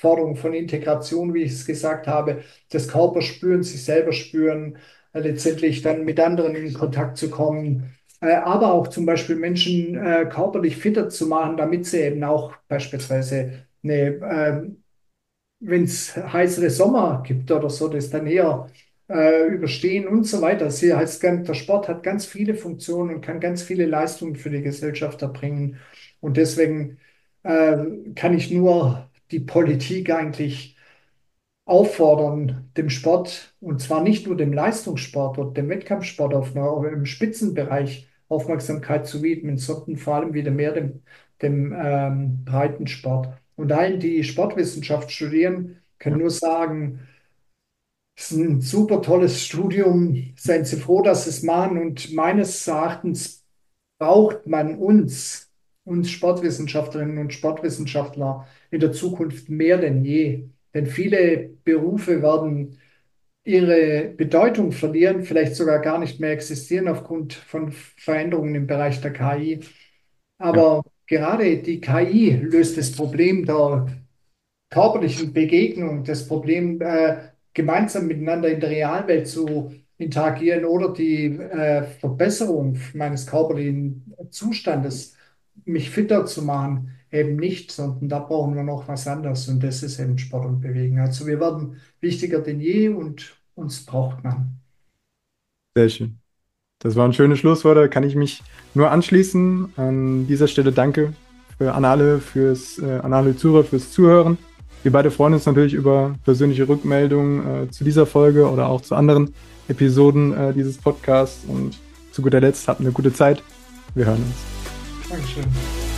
Forderung von Integration, wie ich es gesagt habe, des Körpers spüren, sich selber spüren, äh, letztendlich dann mit anderen in Kontakt zu kommen, äh, aber auch zum Beispiel Menschen äh, körperlich fitter zu machen, damit sie eben auch beispielsweise eine, ähm, wenn es heißere Sommer gibt oder so, das dann eher äh, überstehen und so weiter. Sie heißt, ganz- der Sport hat ganz viele Funktionen und kann ganz viele Leistungen für die Gesellschaft erbringen. Und deswegen äh, kann ich nur die Politik eigentlich auffordern, dem Sport, und zwar nicht nur dem Leistungssport oder dem Wettkampfsport auf einer, aber im Spitzenbereich Aufmerksamkeit zu widmen, sondern vor allem wieder mehr dem, dem ähm, Breitensport. Und allen, die Sportwissenschaft studieren, können Ja, nur sagen, es ist ein super tolles Studium, seien Sie froh, dass Sie es machen. Und meines Erachtens braucht man uns, uns Sportwissenschaftlerinnen und Sportwissenschaftler in der Zukunft mehr denn je. Denn viele Berufe werden ihre Bedeutung verlieren, vielleicht sogar gar nicht mehr existieren aufgrund von Veränderungen im Bereich der K I. ja, Aber gerade die K I löst das Problem der körperlichen Begegnung, das Problem, äh, gemeinsam miteinander in der Realwelt zu interagieren oder die äh, Verbesserung meines körperlichen Zustandes, mich fitter zu machen, eben nicht, sondern da brauchen wir noch was anderes und das ist eben Sport und Bewegung. Also wir werden wichtiger denn je und uns braucht man. sehr schön. Das waren schöne Schlussworte, kann ich mich nur anschließen. An dieser Stelle danke für an alle, fürs, äh, an alle Zuhörer fürs Zuhören. Wir beide freuen uns natürlich über persönliche Rückmeldungen äh, zu dieser Folge oder auch zu anderen Episoden äh, dieses Podcasts. Und zu guter Letzt hatten wir gute Zeit. Wir hören uns. Dankeschön.